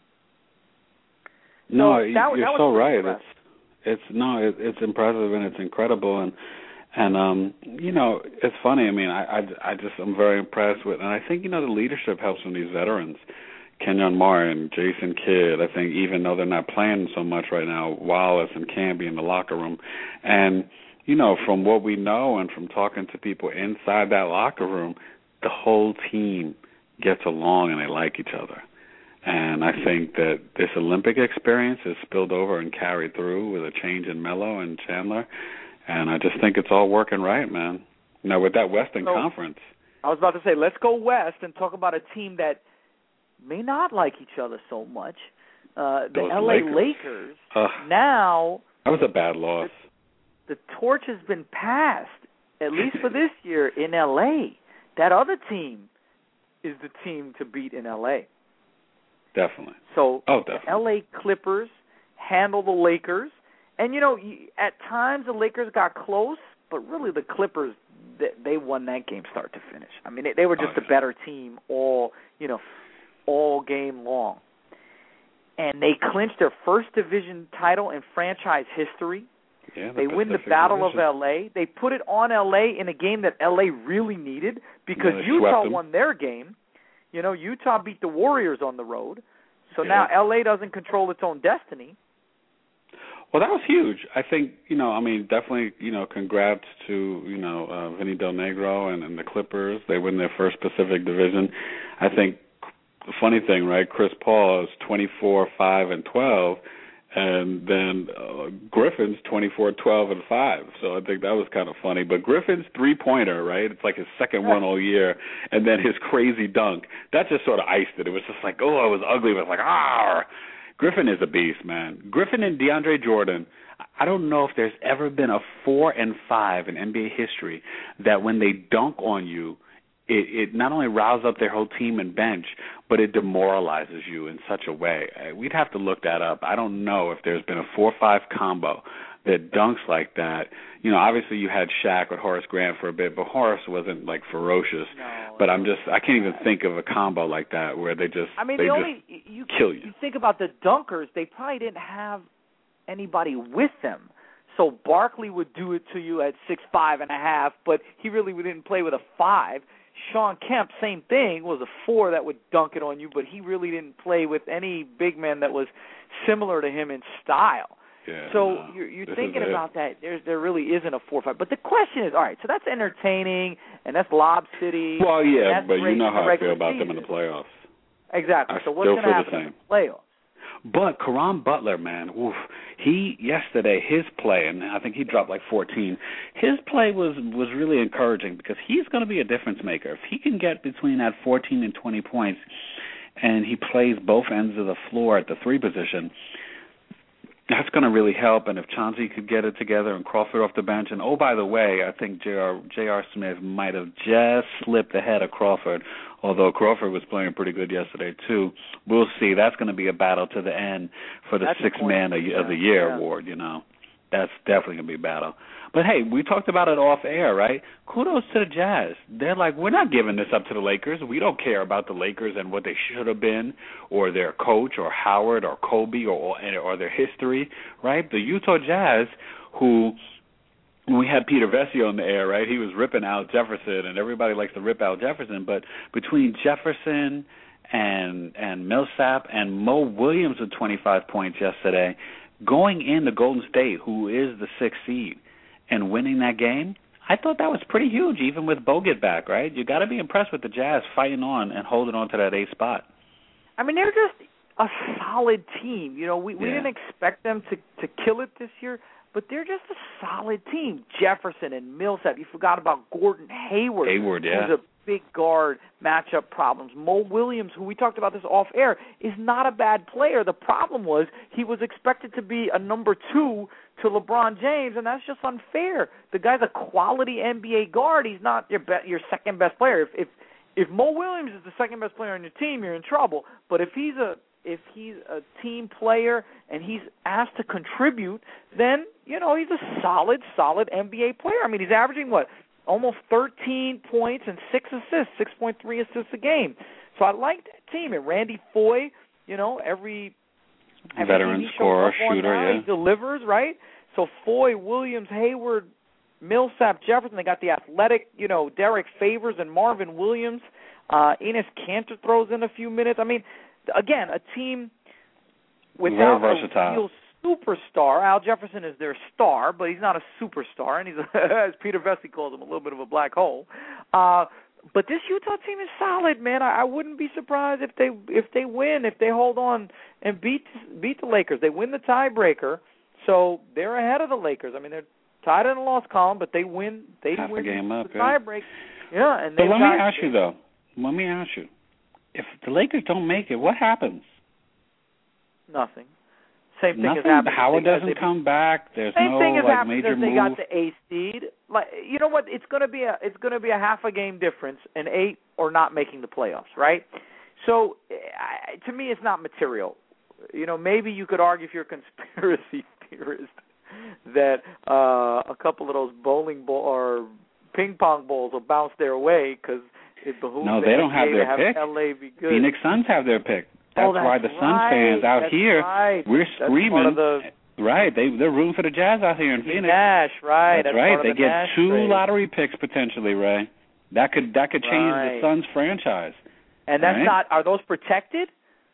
[SPEAKER 1] No,
[SPEAKER 2] so that,
[SPEAKER 1] you're
[SPEAKER 2] that
[SPEAKER 1] so right.
[SPEAKER 2] Impressive.
[SPEAKER 1] It's it's no, it, it's impressive and it's incredible, and and um, you know, it's funny. I mean, I, I I just I'm very impressed with, and I think you know the leadership helps from these veterans. Kenyon Martin, Jason Kidd. I think even though they're not playing so much right now, Wallace and Camby in the locker room. And, you know, from what we know and from talking to people inside that locker room, the whole team gets along and they like each other. And I think that this Olympic experience has spilled over and carried through with a change in Melo and Chandler. And I just think it's all working right, man. Now, with that Western so, Conference.
[SPEAKER 2] I was about to say, let's go west and talk about a team that may not like each other so much. Uh, the L A Lakers. Lakers
[SPEAKER 1] uh,
[SPEAKER 2] now.
[SPEAKER 1] That was a bad loss.
[SPEAKER 2] The, the torch has been passed, at least for this year, in L A. That other team is the team to beat in L A.
[SPEAKER 1] Definitely.
[SPEAKER 2] So
[SPEAKER 1] oh, definitely.
[SPEAKER 2] the L A Clippers handle the Lakers. And, you know, at times the Lakers got close, but really the Clippers, they won that game start to finish. I mean, they were just oh, yeah. a better team all, you know, all game long. And they clinched their first division title in franchise history.
[SPEAKER 1] Yeah,
[SPEAKER 2] they win the Battle division. of L A. They put it on L A in a game that L A really needed because yeah, Utah won their game. You know, Utah beat the Warriors on the road. So yeah. now L A doesn't control its own destiny.
[SPEAKER 1] Well, that was huge. I think, you know, I mean, definitely, you know, congrats to, you know, uh, Vinny Del Negro and, and the Clippers. They win their first Pacific Division. I think the funny thing, right, Chris Paul is twenty-four, five, and twelve, and then uh, Griffin's twenty-four, twelve, and five. So I think that was kind of funny. But Griffin's three-pointer, right, it's like his second one all year, and then his crazy dunk, that just sort of iced it. It was just like, oh, it was ugly. It was like, ah. Griffin is a beast, man. Griffin and DeAndre Jordan, I don't know if there's ever been a four and five in N B A history that when they dunk on you, it, it not only rouses up their whole team and bench, but it demoralizes you in such a way. We'd have to look that up. I don't know if there's been a four five combo that dunks like that. You know, obviously you had Shaq with Horace Grant for a bit, but Horace wasn't, like, ferocious.
[SPEAKER 2] No,
[SPEAKER 1] but I'm just, I can't even think of a combo like that where they just,
[SPEAKER 2] I mean,
[SPEAKER 1] they
[SPEAKER 2] the
[SPEAKER 1] just
[SPEAKER 2] only, you,
[SPEAKER 1] kill you.
[SPEAKER 2] You think about the dunkers, they probably didn't have anybody with them. So Barkley would do it to you at six five and a half, but he really didn't play with a five. Sean Kemp, same thing, was a four that would dunk it on you, but he really didn't play with any big man that was similar to him in style.
[SPEAKER 1] Yeah,
[SPEAKER 2] so
[SPEAKER 1] no,
[SPEAKER 2] you're, you're thinking about that. There's, there really isn't a four five. But the question is, all right, so that's entertaining, and that's Lob City.
[SPEAKER 1] Well, yeah,
[SPEAKER 2] but
[SPEAKER 1] you know how I feel about
[SPEAKER 2] season.
[SPEAKER 1] them in the playoffs.
[SPEAKER 2] Exactly.
[SPEAKER 1] I
[SPEAKER 2] so what's going to happen
[SPEAKER 1] the
[SPEAKER 2] in the playoffs?
[SPEAKER 1] But Caron Butler, man, oof, he yesterday, his play, and I think he dropped like fourteen, his play was, was really encouraging because he's going to be a difference maker. If he can get between that fourteen and twenty points and he plays both ends of the floor at the three position, that's going to really help. And if Chauncey could get it together and Crawford off the bench. And, oh, by the way, I think J R. J R. Smith might have just slipped ahead of Crawford, although Crawford was playing pretty good yesterday, too. We'll see. That's going to be a battle to the end for the Sixth Man of, of the Year
[SPEAKER 2] yeah.
[SPEAKER 1] award, you know. That's definitely going to be a battle. But, hey, we talked about it off air, right? Kudos to the Jazz. They're like, we're not giving this up to the Lakers. We don't care about the Lakers and what they should have been or their coach or Howard or Kobe or, or their history, right? The Utah Jazz, who when we had Peter Vesey on the air, right, he was ripping Al Jefferson, and everybody likes to rip Al Jefferson. But between Jefferson and, and Millsap and Mo Williams with twenty-five points yesterday, going into Golden State, who is the sixth seed, and winning that game, I thought that was pretty huge, even with Bogut back, right? You got to be impressed with the Jazz fighting on and holding on to that eighth spot.
[SPEAKER 2] I mean, they're just a solid team. You know, we, we
[SPEAKER 1] yeah.
[SPEAKER 2] didn't expect them to, to kill it this year, but they're just a solid team. Jefferson and Millsap. You forgot about Gordon Hayward.
[SPEAKER 1] Hayward, yeah.
[SPEAKER 2] Who's a big guard matchup problems. Mo Williams, who we talked about this off air, is not a bad player. The problem was he was expected to be a number two to LeBron James, and that's just unfair. The guy's a quality N B A guard. He's not your be- your second best player. If if if Mo Williams is the second best player on your team, you're in trouble. But if he's a if he's a team player and he's asked to contribute, then you know he's a solid, solid N B A player. I mean, he's averaging what? Almost thirteen points and six assists, six point three assists a game. So I like that team. And Randy Foye, you know, every, every
[SPEAKER 1] veteran scorer, shooter,
[SPEAKER 2] now,
[SPEAKER 1] yeah,
[SPEAKER 2] he delivers, right? So Foye, Williams, Hayward, Millsap, Jefferson. They got the athletic, you know, Derek Favors and Marvin Williams. Uh, Enes Kanter throws in a few minutes. I mean, again, a team without a real superstar. Al Jefferson is their star, but he's not a superstar, and he's, a, as Peter Vesey calls him, a little bit of a black hole. Uh, but this Utah team is solid, man. I, I wouldn't be surprised if they if they win, if they hold on and beat beat the Lakers. They win the tiebreaker, so they're ahead of the Lakers. I mean, they're tied in the loss column, but they win. They
[SPEAKER 1] Half
[SPEAKER 2] win
[SPEAKER 1] a game up,
[SPEAKER 2] the
[SPEAKER 1] yeah.
[SPEAKER 2] tiebreak. Yeah, and
[SPEAKER 1] but let
[SPEAKER 2] got,
[SPEAKER 1] me ask you though. Let me ask you: if the Lakers don't make it, what happens?
[SPEAKER 2] Nothing. Same thing
[SPEAKER 1] Nothing.
[SPEAKER 2] has happened.
[SPEAKER 1] Howard doesn't
[SPEAKER 2] they,
[SPEAKER 1] come back. There's
[SPEAKER 2] same
[SPEAKER 1] no
[SPEAKER 2] thing has
[SPEAKER 1] like
[SPEAKER 2] happened
[SPEAKER 1] major
[SPEAKER 2] as they
[SPEAKER 1] move.
[SPEAKER 2] got the A seed. Like, you know what? It's going to be a it's going to be a half a game difference, an eight or not making the playoffs, right? So I, to me, it's not material. You know, maybe you could argue if you're a conspiracy theorist that uh, a couple of those bowling ball or ping pong balls will bounce their way because it behooves
[SPEAKER 1] no,
[SPEAKER 2] the
[SPEAKER 1] they don't have their
[SPEAKER 2] have
[SPEAKER 1] pick.
[SPEAKER 2] L A be good.
[SPEAKER 1] Phoenix Suns have their pick. That's,
[SPEAKER 2] oh, that's
[SPEAKER 1] why the Suns
[SPEAKER 2] right.
[SPEAKER 1] fans out
[SPEAKER 2] that's
[SPEAKER 1] here,
[SPEAKER 2] right.
[SPEAKER 1] we're
[SPEAKER 2] that's
[SPEAKER 1] screaming.
[SPEAKER 2] The,
[SPEAKER 1] right, they they're rooting for the Jazz out here in Phoenix.
[SPEAKER 2] Nash, right?
[SPEAKER 1] That's,
[SPEAKER 2] that's
[SPEAKER 1] right.
[SPEAKER 2] Part
[SPEAKER 1] they
[SPEAKER 2] of the
[SPEAKER 1] get
[SPEAKER 2] Nash
[SPEAKER 1] two
[SPEAKER 2] trade.
[SPEAKER 1] lottery picks potentially, Ray. That could that could change
[SPEAKER 2] right.
[SPEAKER 1] the Suns franchise.
[SPEAKER 2] And that's
[SPEAKER 1] right?
[SPEAKER 2] not. Are those protected?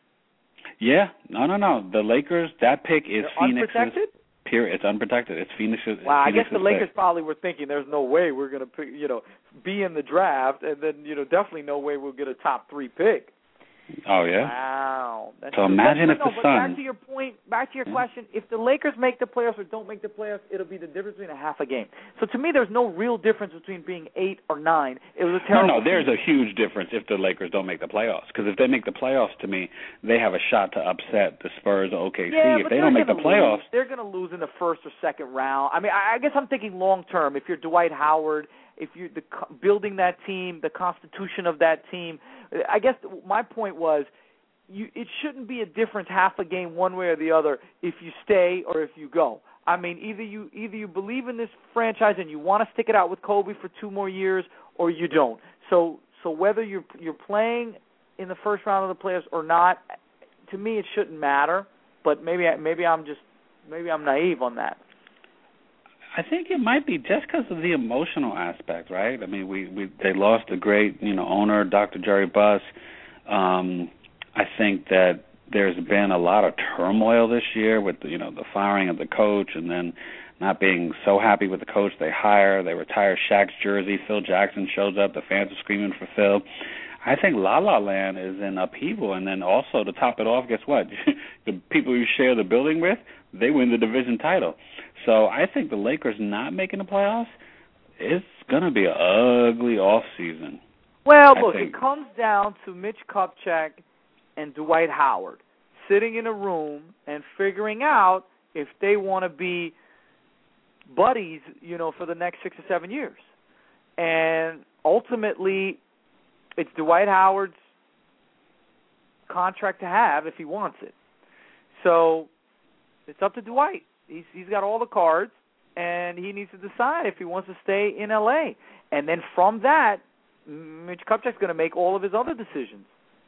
[SPEAKER 1] Yeah, no, no, no. The Lakers. That pick is
[SPEAKER 2] They're
[SPEAKER 1] Phoenix's.
[SPEAKER 2] Unprotected?
[SPEAKER 1] Period. It's unprotected. It's Phoenix's.
[SPEAKER 2] Wow,
[SPEAKER 1] Phoenix's
[SPEAKER 2] I guess the Lakers
[SPEAKER 1] pick.
[SPEAKER 2] probably were thinking, "There's no way we're going to, you know, be in the draft, and then you know, definitely no way we'll get a top three pick."
[SPEAKER 1] Oh yeah.
[SPEAKER 2] Wow. That's
[SPEAKER 1] so
[SPEAKER 2] true.
[SPEAKER 1] imagine
[SPEAKER 2] but,
[SPEAKER 1] if
[SPEAKER 2] no,
[SPEAKER 1] the
[SPEAKER 2] but
[SPEAKER 1] Suns.
[SPEAKER 2] Back to your point. Back to your question. If the Lakers make the playoffs or don't make the playoffs, it'll be the difference between a half a game. So to me, there's no real difference between being eight or nine. It was a terrible.
[SPEAKER 1] No, no. There's a huge difference if the Lakers don't make the playoffs. Because if they make the playoffs, to me, they have a shot to upset the Spurs or O K C.
[SPEAKER 2] Yeah,
[SPEAKER 1] if
[SPEAKER 2] but
[SPEAKER 1] they don't make the playoffs,
[SPEAKER 2] lose. They're going to lose in the first or second round. I mean, I, I guess I'm thinking long term. If you're Dwight Howard, if you're the, building that team, the constitution of that team, I guess my point was. You, it shouldn't be a difference half a game one way or the other if you stay or if you go. I mean, either you either you believe in this franchise and you want to stick it out with Kobe for two more years, or you don't. So, so whether you're you're playing in the first round of the playoffs or not, to me it shouldn't matter. But maybe maybe I'm just maybe I'm naive on that.
[SPEAKER 1] I think it might be just because of the emotional aspect, right? I mean, we, we they lost a great you know owner, Doctor Jerry Buss. Um, I think that there's been a lot of turmoil this year with, you know, the firing of the coach and then not being so happy with the coach they hire. They retire Shaq's jersey. Phil Jackson shows up. The fans are screaming for Phil. I think La La Land is in upheaval. And then also to top it off, guess what? The people you share the building with, they win the division title. So I think the Lakers not making the playoffs, it's going to be an ugly off season.
[SPEAKER 2] Well,
[SPEAKER 1] I
[SPEAKER 2] look,
[SPEAKER 1] think.
[SPEAKER 2] it comes down to Mitch Kupchak and Dwight Howard sitting in a room and figuring out if they want to be buddies, you know, for the next six or seven years. And ultimately, it's Dwight Howard's contract to have if he wants it. So it's up to Dwight. He's he's got all the cards, and he needs to decide if he wants to stay in L A. And then from that, Mitch Kupchak's going to make all of his other decisions.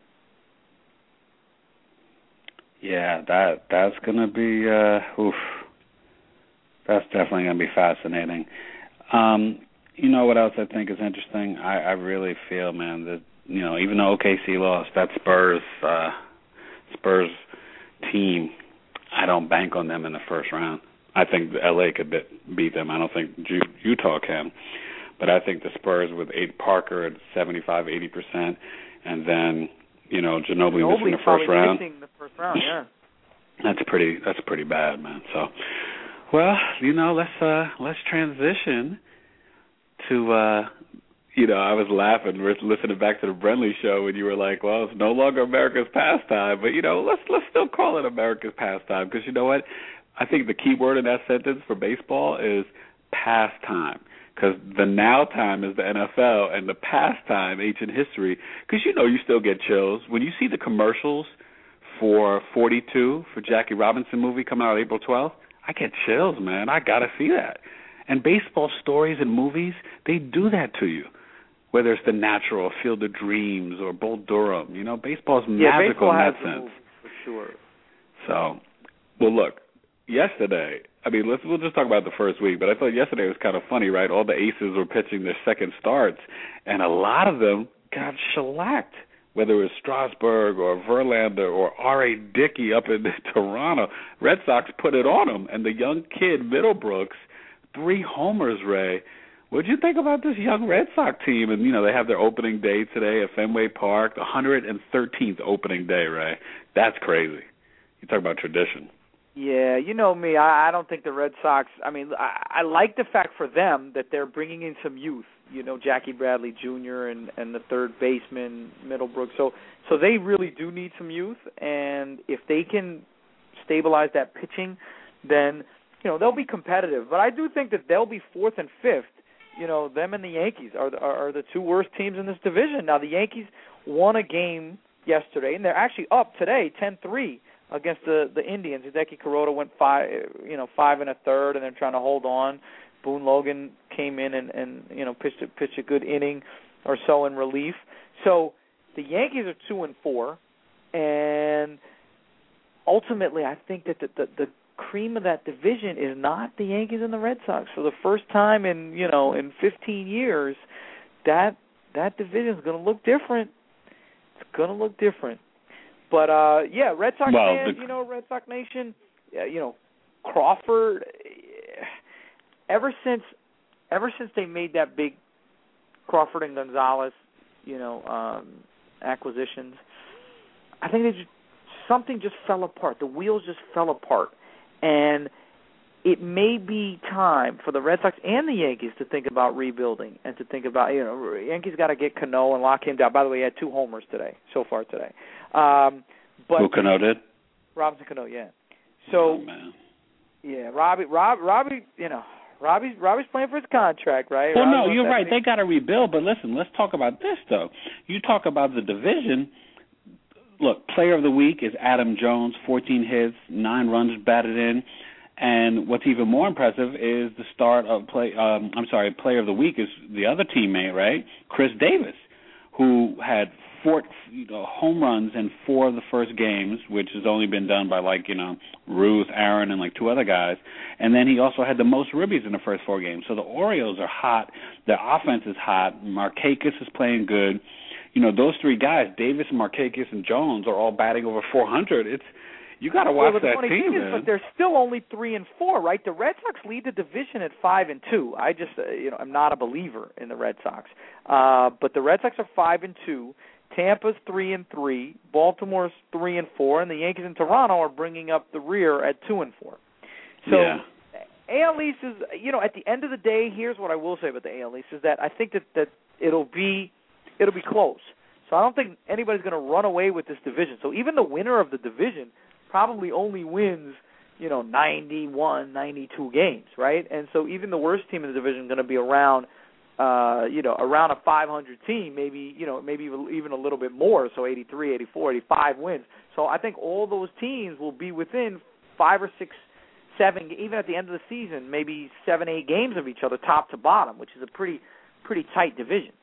[SPEAKER 1] Yeah, that that's gonna be uh, oof. That's definitely gonna be fascinating. Um, you know what else I think is interesting? I, I really feel, man, that you know, even though O K C lost, that Spurs uh, Spurs team, I don't bank on them in the first round. I think L A could beat them. I don't think Utah can, but I think the Spurs with Aiden Parker at seventy-five, eighty percent, and then. You know, Ginobili missing the first round.
[SPEAKER 2] Missing the first round, yeah.
[SPEAKER 1] That's pretty. That's pretty bad, man. So, well, you know, let's uh, let's transition to. Uh, you know, I was laughing listening back to the Brenly show when you were like, "Well, it's no longer America's pastime," but you know, let's let's still call it America's pastime because you know what? I think the key word in that sentence for baseball is pastime. Because the now time is the N F L and the past time, ancient history. Because, you know, you still get chills. When you see the commercials for forty-two, for Jackie Robinson movie coming out April twelfth, I get chills, man. I got to see that. And baseball stories and movies, they do that to you. Whether it's The Natural, Field of Dreams, or Bull Durham. You know, baseball's
[SPEAKER 2] yeah,
[SPEAKER 1] magical
[SPEAKER 2] baseball
[SPEAKER 1] in that
[SPEAKER 2] has
[SPEAKER 1] sense.
[SPEAKER 2] Movies, for sure.
[SPEAKER 1] So, well, look, yesterday... I mean, let's we'll just talk about the first week, but I thought yesterday was kind of funny, right? All the aces were pitching their second starts, and a lot of them got shellacked whether it was Strasburg or Verlander or R A. Dickey up in Toronto, Red Sox put it on them. And the young kid, Middlebrooks, three homers, Ray. What did you think about this young Red Sox team? And, you know, they have their opening day today at Fenway Park, the one hundred thirteenth opening day, Ray. That's crazy. You talk about tradition.
[SPEAKER 2] Yeah, you know me. I, I don't think the Red Sox, I mean, I, I like the fact for them that they're bringing in some youth. You know, Jackie Bradley Junior and, and the third baseman, Middlebrooks. So so they really do need some youth, and if they can stabilize that pitching, then, you know, they'll be competitive. But I do think that they'll be fourth and fifth. You know, them and the Yankees are the, are, are the two worst teams in this division. Now, the Yankees won a game yesterday, and they're actually up today, ten three, against the, the Indians. Hideki Kuroda went five, you know, five and a third, and they're trying to hold on. Boone Logan came in and, and you know pitched a, pitched a good inning or so in relief. So the Yankees are two and four, and ultimately I think that the, the, the cream of that division is not the Yankees and the Red Sox. For the first time in you know in fifteen years, that that division is going to look different. It's going to look different. But uh, yeah, Red Sox
[SPEAKER 1] well,
[SPEAKER 2] fans,
[SPEAKER 1] the...
[SPEAKER 2] you know, Red Sox Nation, uh, you know, Crawford. Ever since, ever since they made that big Crawford and Gonzalez, you know, um, acquisitions, I think they just, something just fell apart. The wheels just fell apart, and it may be time for the Red Sox and the Yankees to think about rebuilding and to think about, you know, Yankees got to get Cano and lock him down. By the way, he had two homers today, so far today. Um, but
[SPEAKER 1] Who Cano did?
[SPEAKER 2] Robinson Cano, yeah. So,
[SPEAKER 1] oh, man.
[SPEAKER 2] yeah, Robbie, Rob, Robbie, you know. Robbie's Robbie's playing for his contract, right?
[SPEAKER 1] Well,
[SPEAKER 2] Robbie
[SPEAKER 1] no, you're right.
[SPEAKER 2] Thing.
[SPEAKER 1] They got to rebuild. But listen, let's talk about this, though. You talk about the division. Look, player of the week is Adam Jones, fourteen hits, nine runs batted in. And what's even more impressive is the start of play. Um, I'm sorry, player of the week is the other teammate, right? Chris Davis, who had four you know, home runs in four of the first games, which has only been done by, like, you know, Ruth, Aaron, and, like, two other guys. And then he also had the most ribbies in the first four games. So the Orioles are hot. Their offense is hot. Markakis is playing good. You know, those three guys, Davis, Markakis, and Jones, are all batting over four hundred. It's You got to watch
[SPEAKER 2] well,
[SPEAKER 1] that
[SPEAKER 2] funny
[SPEAKER 1] team,
[SPEAKER 2] thing
[SPEAKER 1] man.
[SPEAKER 2] Is, but they're still only three and four, right? The Red Sox lead the division at five and two. I just, uh, you know, I'm not a believer in the Red Sox. Uh, but the Red Sox are five and two. Tampa's three and three, Baltimore's three and four, and the Yankees and Toronto are bringing up the rear at two and four. So,
[SPEAKER 1] yeah.
[SPEAKER 2] A L East is, you know, at the end of the day, here's what I will say about the A L East is that I think that, that it'll be it'll be close. So I don't think anybody's going to run away with this division. So even the winner of the division probably only wins, you know, ninety-one, ninety-two games, right? And so even the worst team in the division is going to be around. Uh, you know, around a five hundred team, maybe, you know, maybe even a little bit more, so eighty-three, eighty-four, eighty-five wins. So I think all those teams will be within five or six, seven, even at the end of the season, maybe seven, eight games of each other, top to bottom, which is a pretty, pretty tight division.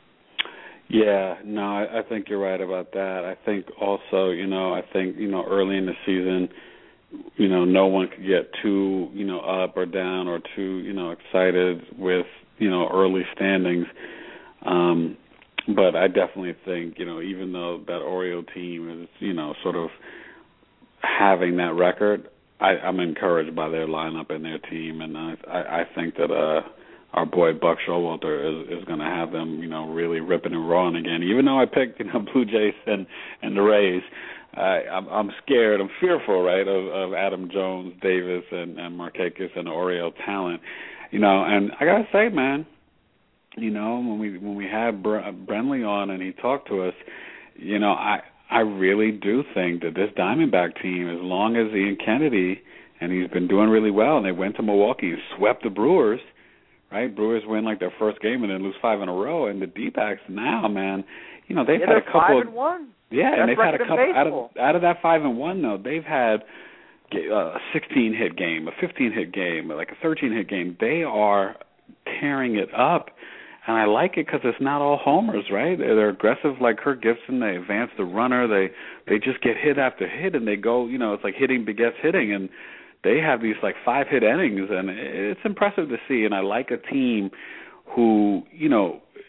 [SPEAKER 1] Yeah, no, I, I think you're right about that. I think also, you know, I think, you know, early in the season, you know, no one could get too, you know, up or down or too, you know, excited with, you know, early standings. Um, but I definitely think, you know, even though that Oriole team is, you know, sort of having that record, I, I'm encouraged by their lineup and their team, and I, I, I think that uh, our boy Buck Showalter is, is going to have them, you know, really ripping and roaring again. Even though I picked, you know, Blue Jays and, and the Rays, I, I'm, I'm scared, I'm fearful, right, of, of Adam Jones, Davis, and, and Markakis and the Oriole talent. You know, and I gotta say, man, you know, when we when we had Bre- Brenly on and he talked to us, you know, I I really do think that this Diamondback team, as long as Ian Kennedy, and he's been doing really well, and they went to Milwaukee and swept the Brewers, right? Brewers win like their first game and then lose five in a row, and the D-backs now, man, you know, they've
[SPEAKER 2] yeah,
[SPEAKER 1] had a couple
[SPEAKER 2] five
[SPEAKER 1] of
[SPEAKER 2] and one.
[SPEAKER 1] yeah,
[SPEAKER 2] That's
[SPEAKER 1] and they've had a couple out
[SPEAKER 2] of
[SPEAKER 1] out of that five and one though, they've had a sixteen-hit game, a fifteen-hit game, like a thirteen-hit game. They are tearing it up, and I like it because it's not all homers, right? They're aggressive like Kirk Gibson. They advance the runner. They they just get hit after hit, and they go, you know, it's like hitting begets hitting, and they have these like five-hit innings, and it's impressive to see, and I like a team who, you know,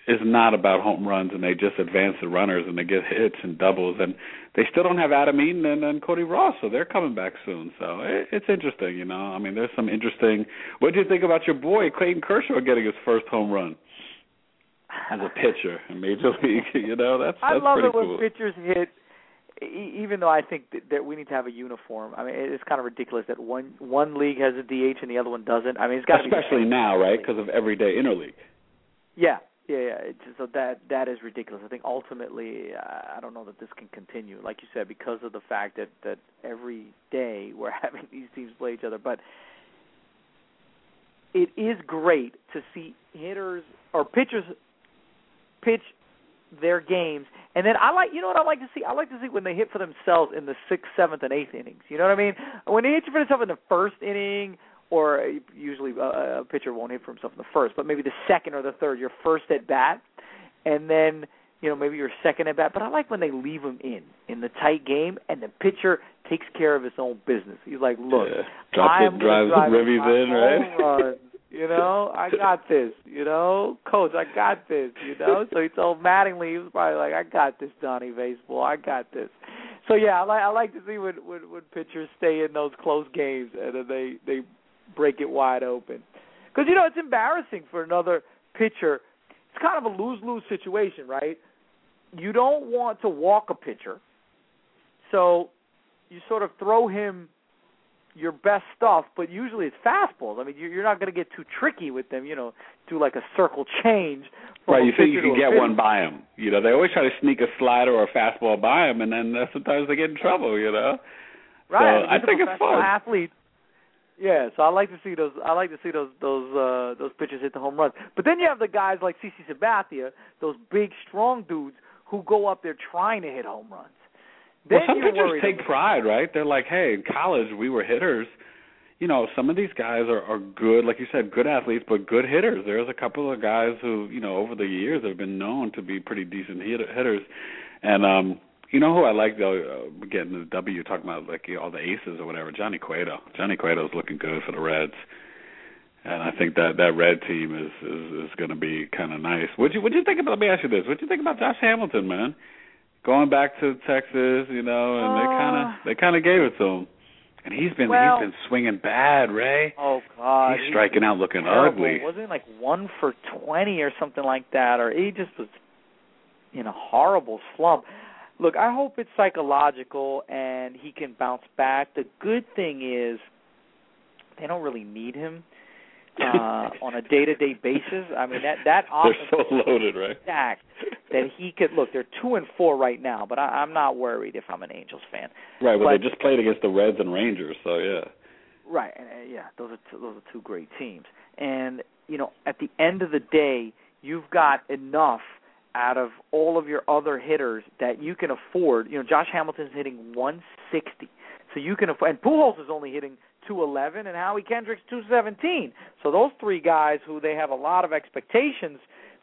[SPEAKER 1] is not about home runs, and they just advance the runners and they get hits and doubles, and they still don't have Adam Eaton and, and Cody Ross, so they're coming back soon. So it, it's interesting, you know. I mean, there's some interesting. What do you think about your boy Clayton Kershaw getting his first home run as a pitcher in Major League? You know, that's that's
[SPEAKER 2] I love
[SPEAKER 1] pretty
[SPEAKER 2] it when
[SPEAKER 1] cool.
[SPEAKER 2] pitchers hit. Even though I think that, that we need to have a uniform, I mean, it's kind of ridiculous that one one league has a D H and the other one doesn't. I mean, it's got to be
[SPEAKER 1] especially now, right? Because of everyday interleague.
[SPEAKER 2] Yeah, yeah, yeah. It's, so that that is ridiculous. I think ultimately, uh, I don't know that this can continue, like you said, because of the fact that that every day we're having these teams play each other. But it is great to see hitters or pitchers pitch their games, and then I like, you know what I like to see? I like to see when they hit for themselves in the sixth, seventh, and eighth innings. You know what I mean? When they hit for themselves in the first inning, or usually a, a pitcher won't hit for himself in the first, but maybe the second or the third, your first at bat, and then you know maybe your second at bat. But I like when they leave him in in the tight game, and the pitcher takes care of his own business. He's like, look,
[SPEAKER 1] yeah. Drop
[SPEAKER 2] I
[SPEAKER 1] it,
[SPEAKER 2] am
[SPEAKER 1] drives
[SPEAKER 2] drive
[SPEAKER 1] the rivvies in, right?
[SPEAKER 2] run. You know, I got this, you know. Coach, I got this, you know. So he told Mattingly, he was probably like, I got this, Donnie Baseball. I got this. So, yeah, I like I like to see when, when, when pitchers stay in those close games and then they, they break it wide open. Because, you know, it's embarrassing for another pitcher. It's kind of a lose-lose situation, right? You don't want to walk a pitcher, so you sort of throw him your best stuff, but usually it's fastballs. I mean, you're not going to get too tricky with them, you know, do like a circle change.
[SPEAKER 1] Right, you think you can get one by them. You know, they always try to sneak a slider or a fastball by them, and then uh, sometimes they get in trouble, you know.
[SPEAKER 2] Right.
[SPEAKER 1] So I think it's fun.
[SPEAKER 2] Athlete. Yeah, so I like to see those. I like to see those those uh, those pitchers hit the home runs. But then you have the guys like CeCe Sabathia, those big, strong dudes who go up there trying to hit home runs. Then
[SPEAKER 1] well, some pitchers take
[SPEAKER 2] about.
[SPEAKER 1] pride, right? They're like, hey, in college we were hitters. You know, some of these guys are, are good, like you said, good athletes, but good hitters. There's a couple of guys who, you know, over the years have been known to be pretty decent hit- hitters. And, um, you know who I like, though, uh, getting the W, talking about, like, you know, all the aces or whatever, Johnny Cueto. Johnny Cueto's looking good for the Reds. And I think that that Red team is is, is going to be kind of nice. What'd you, what'd you think about, let me ask you this, what'd you think about Josh Hamilton, man? Going back to Texas, you know, and uh, they kind of they kind of gave it to him, and he's been
[SPEAKER 2] well,
[SPEAKER 1] he's been swinging bad, Ray.
[SPEAKER 2] Oh God,
[SPEAKER 1] he's striking
[SPEAKER 2] he's
[SPEAKER 1] out looking
[SPEAKER 2] terrible.
[SPEAKER 1] ugly.
[SPEAKER 2] Wasn't it like one for twenty or something like that, or he just was in a horrible slump. Look, I hope it's psychological and he can bounce back. The good thing is they don't really need him uh, on a day-to-day basis. I mean, that that offense
[SPEAKER 1] they're so loaded, right?
[SPEAKER 2] Stacked that he could look. They're two and four right now, but I, I'm not worried if I'm an Angels fan.
[SPEAKER 1] Right, well,
[SPEAKER 2] but,
[SPEAKER 1] they just played against the Reds and Rangers, so yeah.
[SPEAKER 2] Right, and uh, yeah, those are two, those are two great teams. And you know, at the end of the day, you've got enough out of all of your other hitters that you can afford. You know, Josh Hamilton's hitting one sixty, so you can afford. And Pujols is only hitting two eleven, and Howie Kendrick's two seventeen. So those three guys who they have a lot of expectations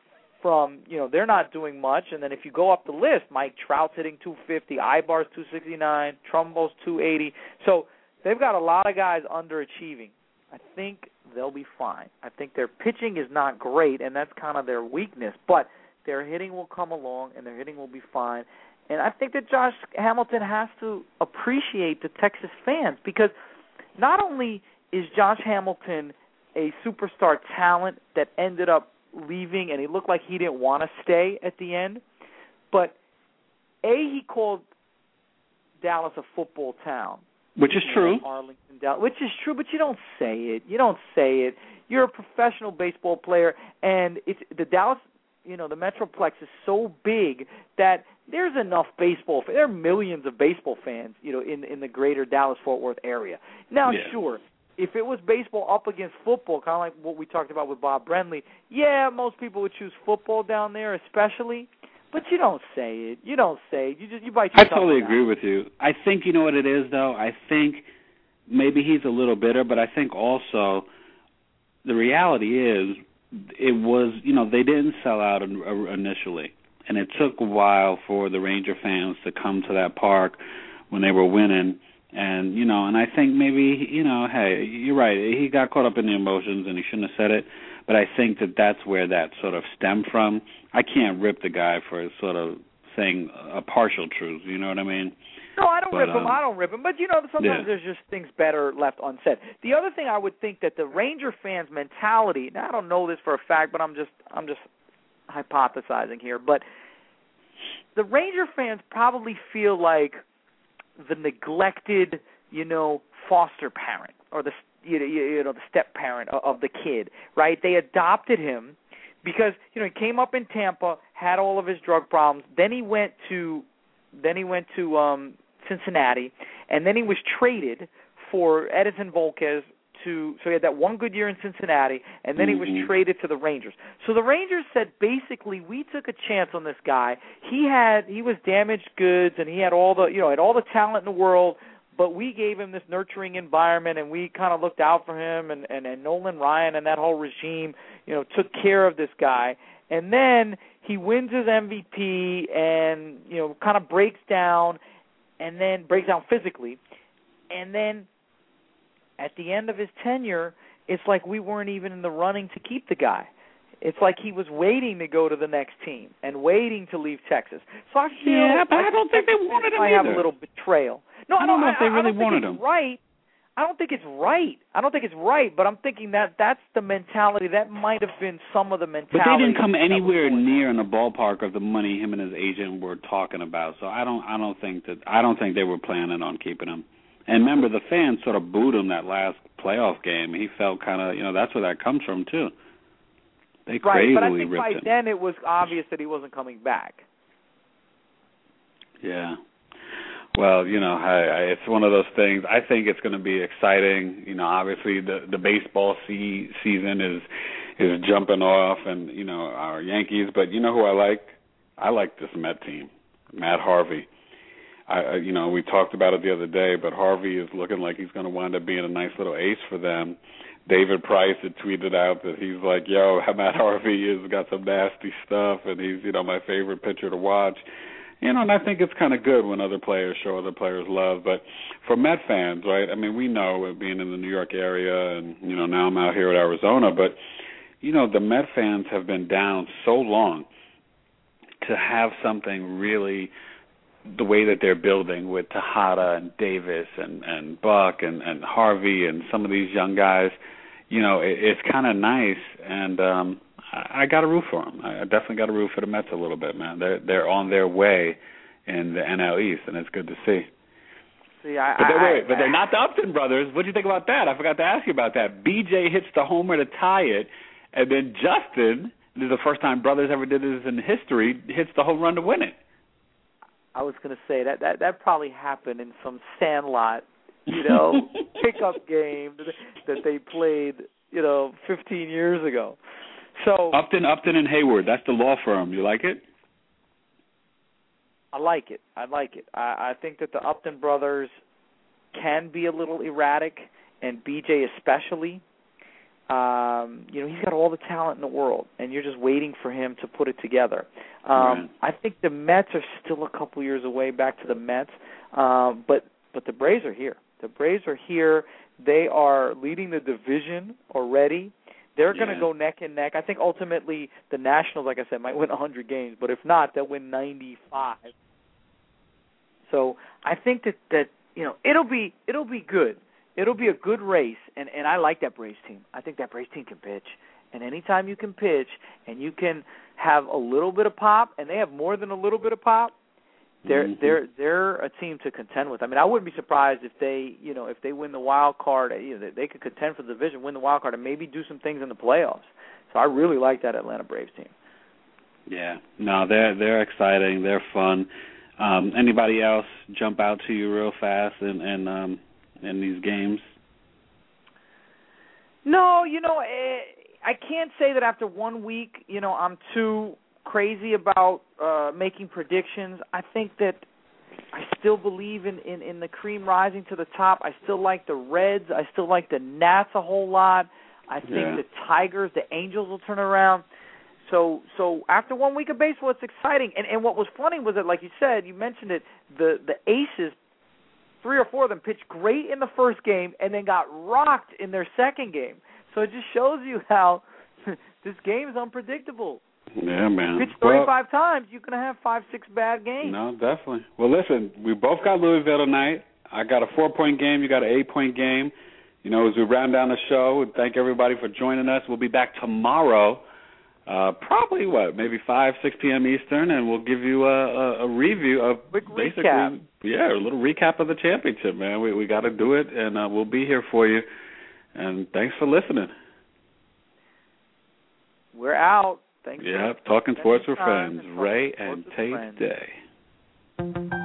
[SPEAKER 2] from, you know, they're not doing much. And then if you go up the list, Mike Trout's hitting two fifty, Ibar's two sixty-nine, Trumbo's two eighty. So they've got a lot of guys underachieving. I think they'll be fine. I think their pitching is not great, and that's kind of their weakness. But their hitting will come along, and their hitting will be fine. And I think that Josh Hamilton has to appreciate the Texas fans, because not only is Josh Hamilton a superstar talent that ended up leaving, and he looked like he didn't want to stay at the end, but A, he called Dallas a football town.
[SPEAKER 1] Which is true.
[SPEAKER 2] Arlington, Dallas, which is true, but you don't say it. You don't say it. You're a professional baseball player, and it's the Dallas, you know, the Metroplex is so big that there's enough baseball. There are millions of baseball fans, you know, in in the greater Dallas-Fort Worth area. Now,
[SPEAKER 1] yeah.
[SPEAKER 2] sure, if it was baseball up against football, kind of like what we talked about with Bob Brenly, yeah, most people would choose football down there, especially. But you don't say it. You don't say it. You just you bite your
[SPEAKER 1] I totally
[SPEAKER 2] tongue
[SPEAKER 1] agree
[SPEAKER 2] out.
[SPEAKER 1] with you. I think you know what it is, though. I think maybe he's a little bitter, but I think also the reality is it was, you know, they didn't sell out initially, and it took a while for the Ranger fans to come to that park when they were winning. And, you know, and I think maybe, you know, hey, you're right. He got caught up in the emotions, and he shouldn't have said it. but I think that that's where that sort of stemmed from. I can't rip the guy for sort of saying a partial truth. You know what I mean?
[SPEAKER 2] No, I don't
[SPEAKER 1] but,
[SPEAKER 2] rip
[SPEAKER 1] um,
[SPEAKER 2] him. I don't rip him. But, you know, sometimes
[SPEAKER 1] yeah.
[SPEAKER 2] there's just things better left unsaid. The other thing I would think that the Ranger fans' mentality, now I don't know this for a fact, but I'm just I'm just hypothesizing here, but the Ranger fans probably feel like the neglected, you know, foster parent or the you know, you know the step parent of the kid, right? They adopted him because, you know, he came up in Tampa, had all of his drug problems, then he went to then he went to um Cincinnati, and then he was traded for Edinson Volquez to, so he had that one good year in Cincinnati, and then mm-hmm. he was traded to the Rangers. So the Rangers said, basically, we took a chance on this guy. He had, he was damaged goods, and he had all the, you know, had all the talent in the world, but we gave him this nurturing environment, and we kind of looked out for him, and, and, and Nolan Ryan and that whole regime, you know, took care of this guy. And then he wins his M V P and, you know, kind of breaks down, and then breaks down physically, and then at the end of his tenure, it's like we weren't even in the running to keep the guy. It's like he was waiting to go to the next team and waiting to leave Texas. So I feel
[SPEAKER 1] yeah, but
[SPEAKER 2] like
[SPEAKER 1] I don't think they wanted him
[SPEAKER 2] I
[SPEAKER 1] either.
[SPEAKER 2] have a little betrayal. No,
[SPEAKER 1] I
[SPEAKER 2] I
[SPEAKER 1] don't
[SPEAKER 2] don't
[SPEAKER 1] know if they
[SPEAKER 2] I,
[SPEAKER 1] really
[SPEAKER 2] I don't
[SPEAKER 1] wanted
[SPEAKER 2] think it's
[SPEAKER 1] him.
[SPEAKER 2] Right. I don't think it's right. I don't think it's right, but I'm thinking that that's the mentality. That might have been some of the mentality.
[SPEAKER 1] But they didn't come anywhere near in the ballpark of the money him and his agent were talking about. So I don't, I don't think that, I don't think they were planning on keeping him. And remember, the fans sort of booed him that last playoff game. He felt kind of, you know, that's where that comes from too. They crazily
[SPEAKER 2] right, but I think
[SPEAKER 1] ripped
[SPEAKER 2] by
[SPEAKER 1] him.
[SPEAKER 2] then it was obvious that he wasn't coming back.
[SPEAKER 1] Yeah. Well, you know, I, I, it's one of those things. I think it's going to be exciting. You know, obviously the the baseball se- season is is jumping off, and you know our Yankees. But you know who I like? I like this Met team, Matt Harvey. I, you know, we talked about it the other day, but Harvey is looking like he's going to wind up being a nice little ace for them. David Price had tweeted out that he's like, yo, Matt Harvey has got some nasty stuff, and he's, you know, my favorite pitcher to watch. You know, and I think it's kind of good when other players show other players love. But for Met fans, right, I mean, we know being in the New York area, and, you know, now I'm out here at Arizona, but, you know, the Met fans have been down so long to have something really the way that they're building with Tejada and Davis and, and Buck and, and Harvey and some of these young guys, you know, it, it's kind of nice, and um, I, I got to root for them. I definitely got to root for the Mets a little bit, man. They're they're on their way in the N L East, and it's good to see.
[SPEAKER 2] See, I,
[SPEAKER 1] but, they're,
[SPEAKER 2] I,
[SPEAKER 1] wait, but they're not the Upton brothers. What do you think about that? I forgot to ask you about that. B J hits the homer to tie it, and then Justin, this is the first time brothers ever did this in history, hits the home run to win it.
[SPEAKER 2] I was going to say that, that that probably happened in some Sandlot, you know, pickup game that, that they played, you know, fifteen years ago. So
[SPEAKER 1] Upton, Upton and Hayward, that's the law firm. You like it?
[SPEAKER 2] I like it. I like it. I, I think that the Upton brothers can be a little erratic, and B J especially. Um, you know, he's got all the talent in the world, and you're just waiting for him to put it together. Um, right. I think the Mets are still a couple years away back to the Mets, um, but but the Braves are here. The Braves are here. They are leading the division already. They're yeah. going to go neck and neck. I think ultimately the Nationals, like I said, might win one hundred games, but if not, they'll win ninety-five. So I think that, that you know it'll be it'll be good. It'll be a good race, and, and I like that Braves team. I think that Braves team can pitch. And anytime you can pitch and you can have a little bit of pop, and they have more than a little bit of pop, they're mm-hmm. they're they're a team to contend with. I mean, I wouldn't be surprised if they you know if they win the wild card. You know, they could contend for the division, win the wild card, and maybe do some things in the playoffs. So I really like that Atlanta Braves team.
[SPEAKER 1] Yeah, no, they're they're exciting. They're fun. Um, anybody else jump out to you real fast and and um, in these games?
[SPEAKER 2] No, you know, I can't say that after one week, you know, I'm too crazy about uh, making predictions. I think that I still believe in, in, in the cream rising to the top. I still like the Reds. I still like the Nats a whole lot. I think yeah. the Tigers, the Angels will turn around. So so after one week of baseball, it's exciting. And and what was funny was that, like you said, you mentioned it, the, the Aces, three or four of them pitched great in the first game and then got rocked in their second game. So it just shows you how, this game is unpredictable.
[SPEAKER 1] Yeah, man.
[SPEAKER 2] Pitch thirty-five well, times, you're going to have five, six bad games.
[SPEAKER 1] No, definitely. Well, listen, we both got Louisville tonight. I got a four-point game. You got an eight-point game. You know, as we round down the show, thank everybody for joining us. We'll be back tomorrow, uh, probably, what, maybe five, six p.m. Eastern, and we'll give you a, a, a review of
[SPEAKER 2] Quick
[SPEAKER 1] basically,
[SPEAKER 2] recap.
[SPEAKER 1] yeah, a little recap of the championship, man. We we got to do it, and uh, we'll be here for you. And thanks for listening.
[SPEAKER 2] We're out. Thanks.
[SPEAKER 1] Yeah, talking sports with friends. Ray and Tate Day.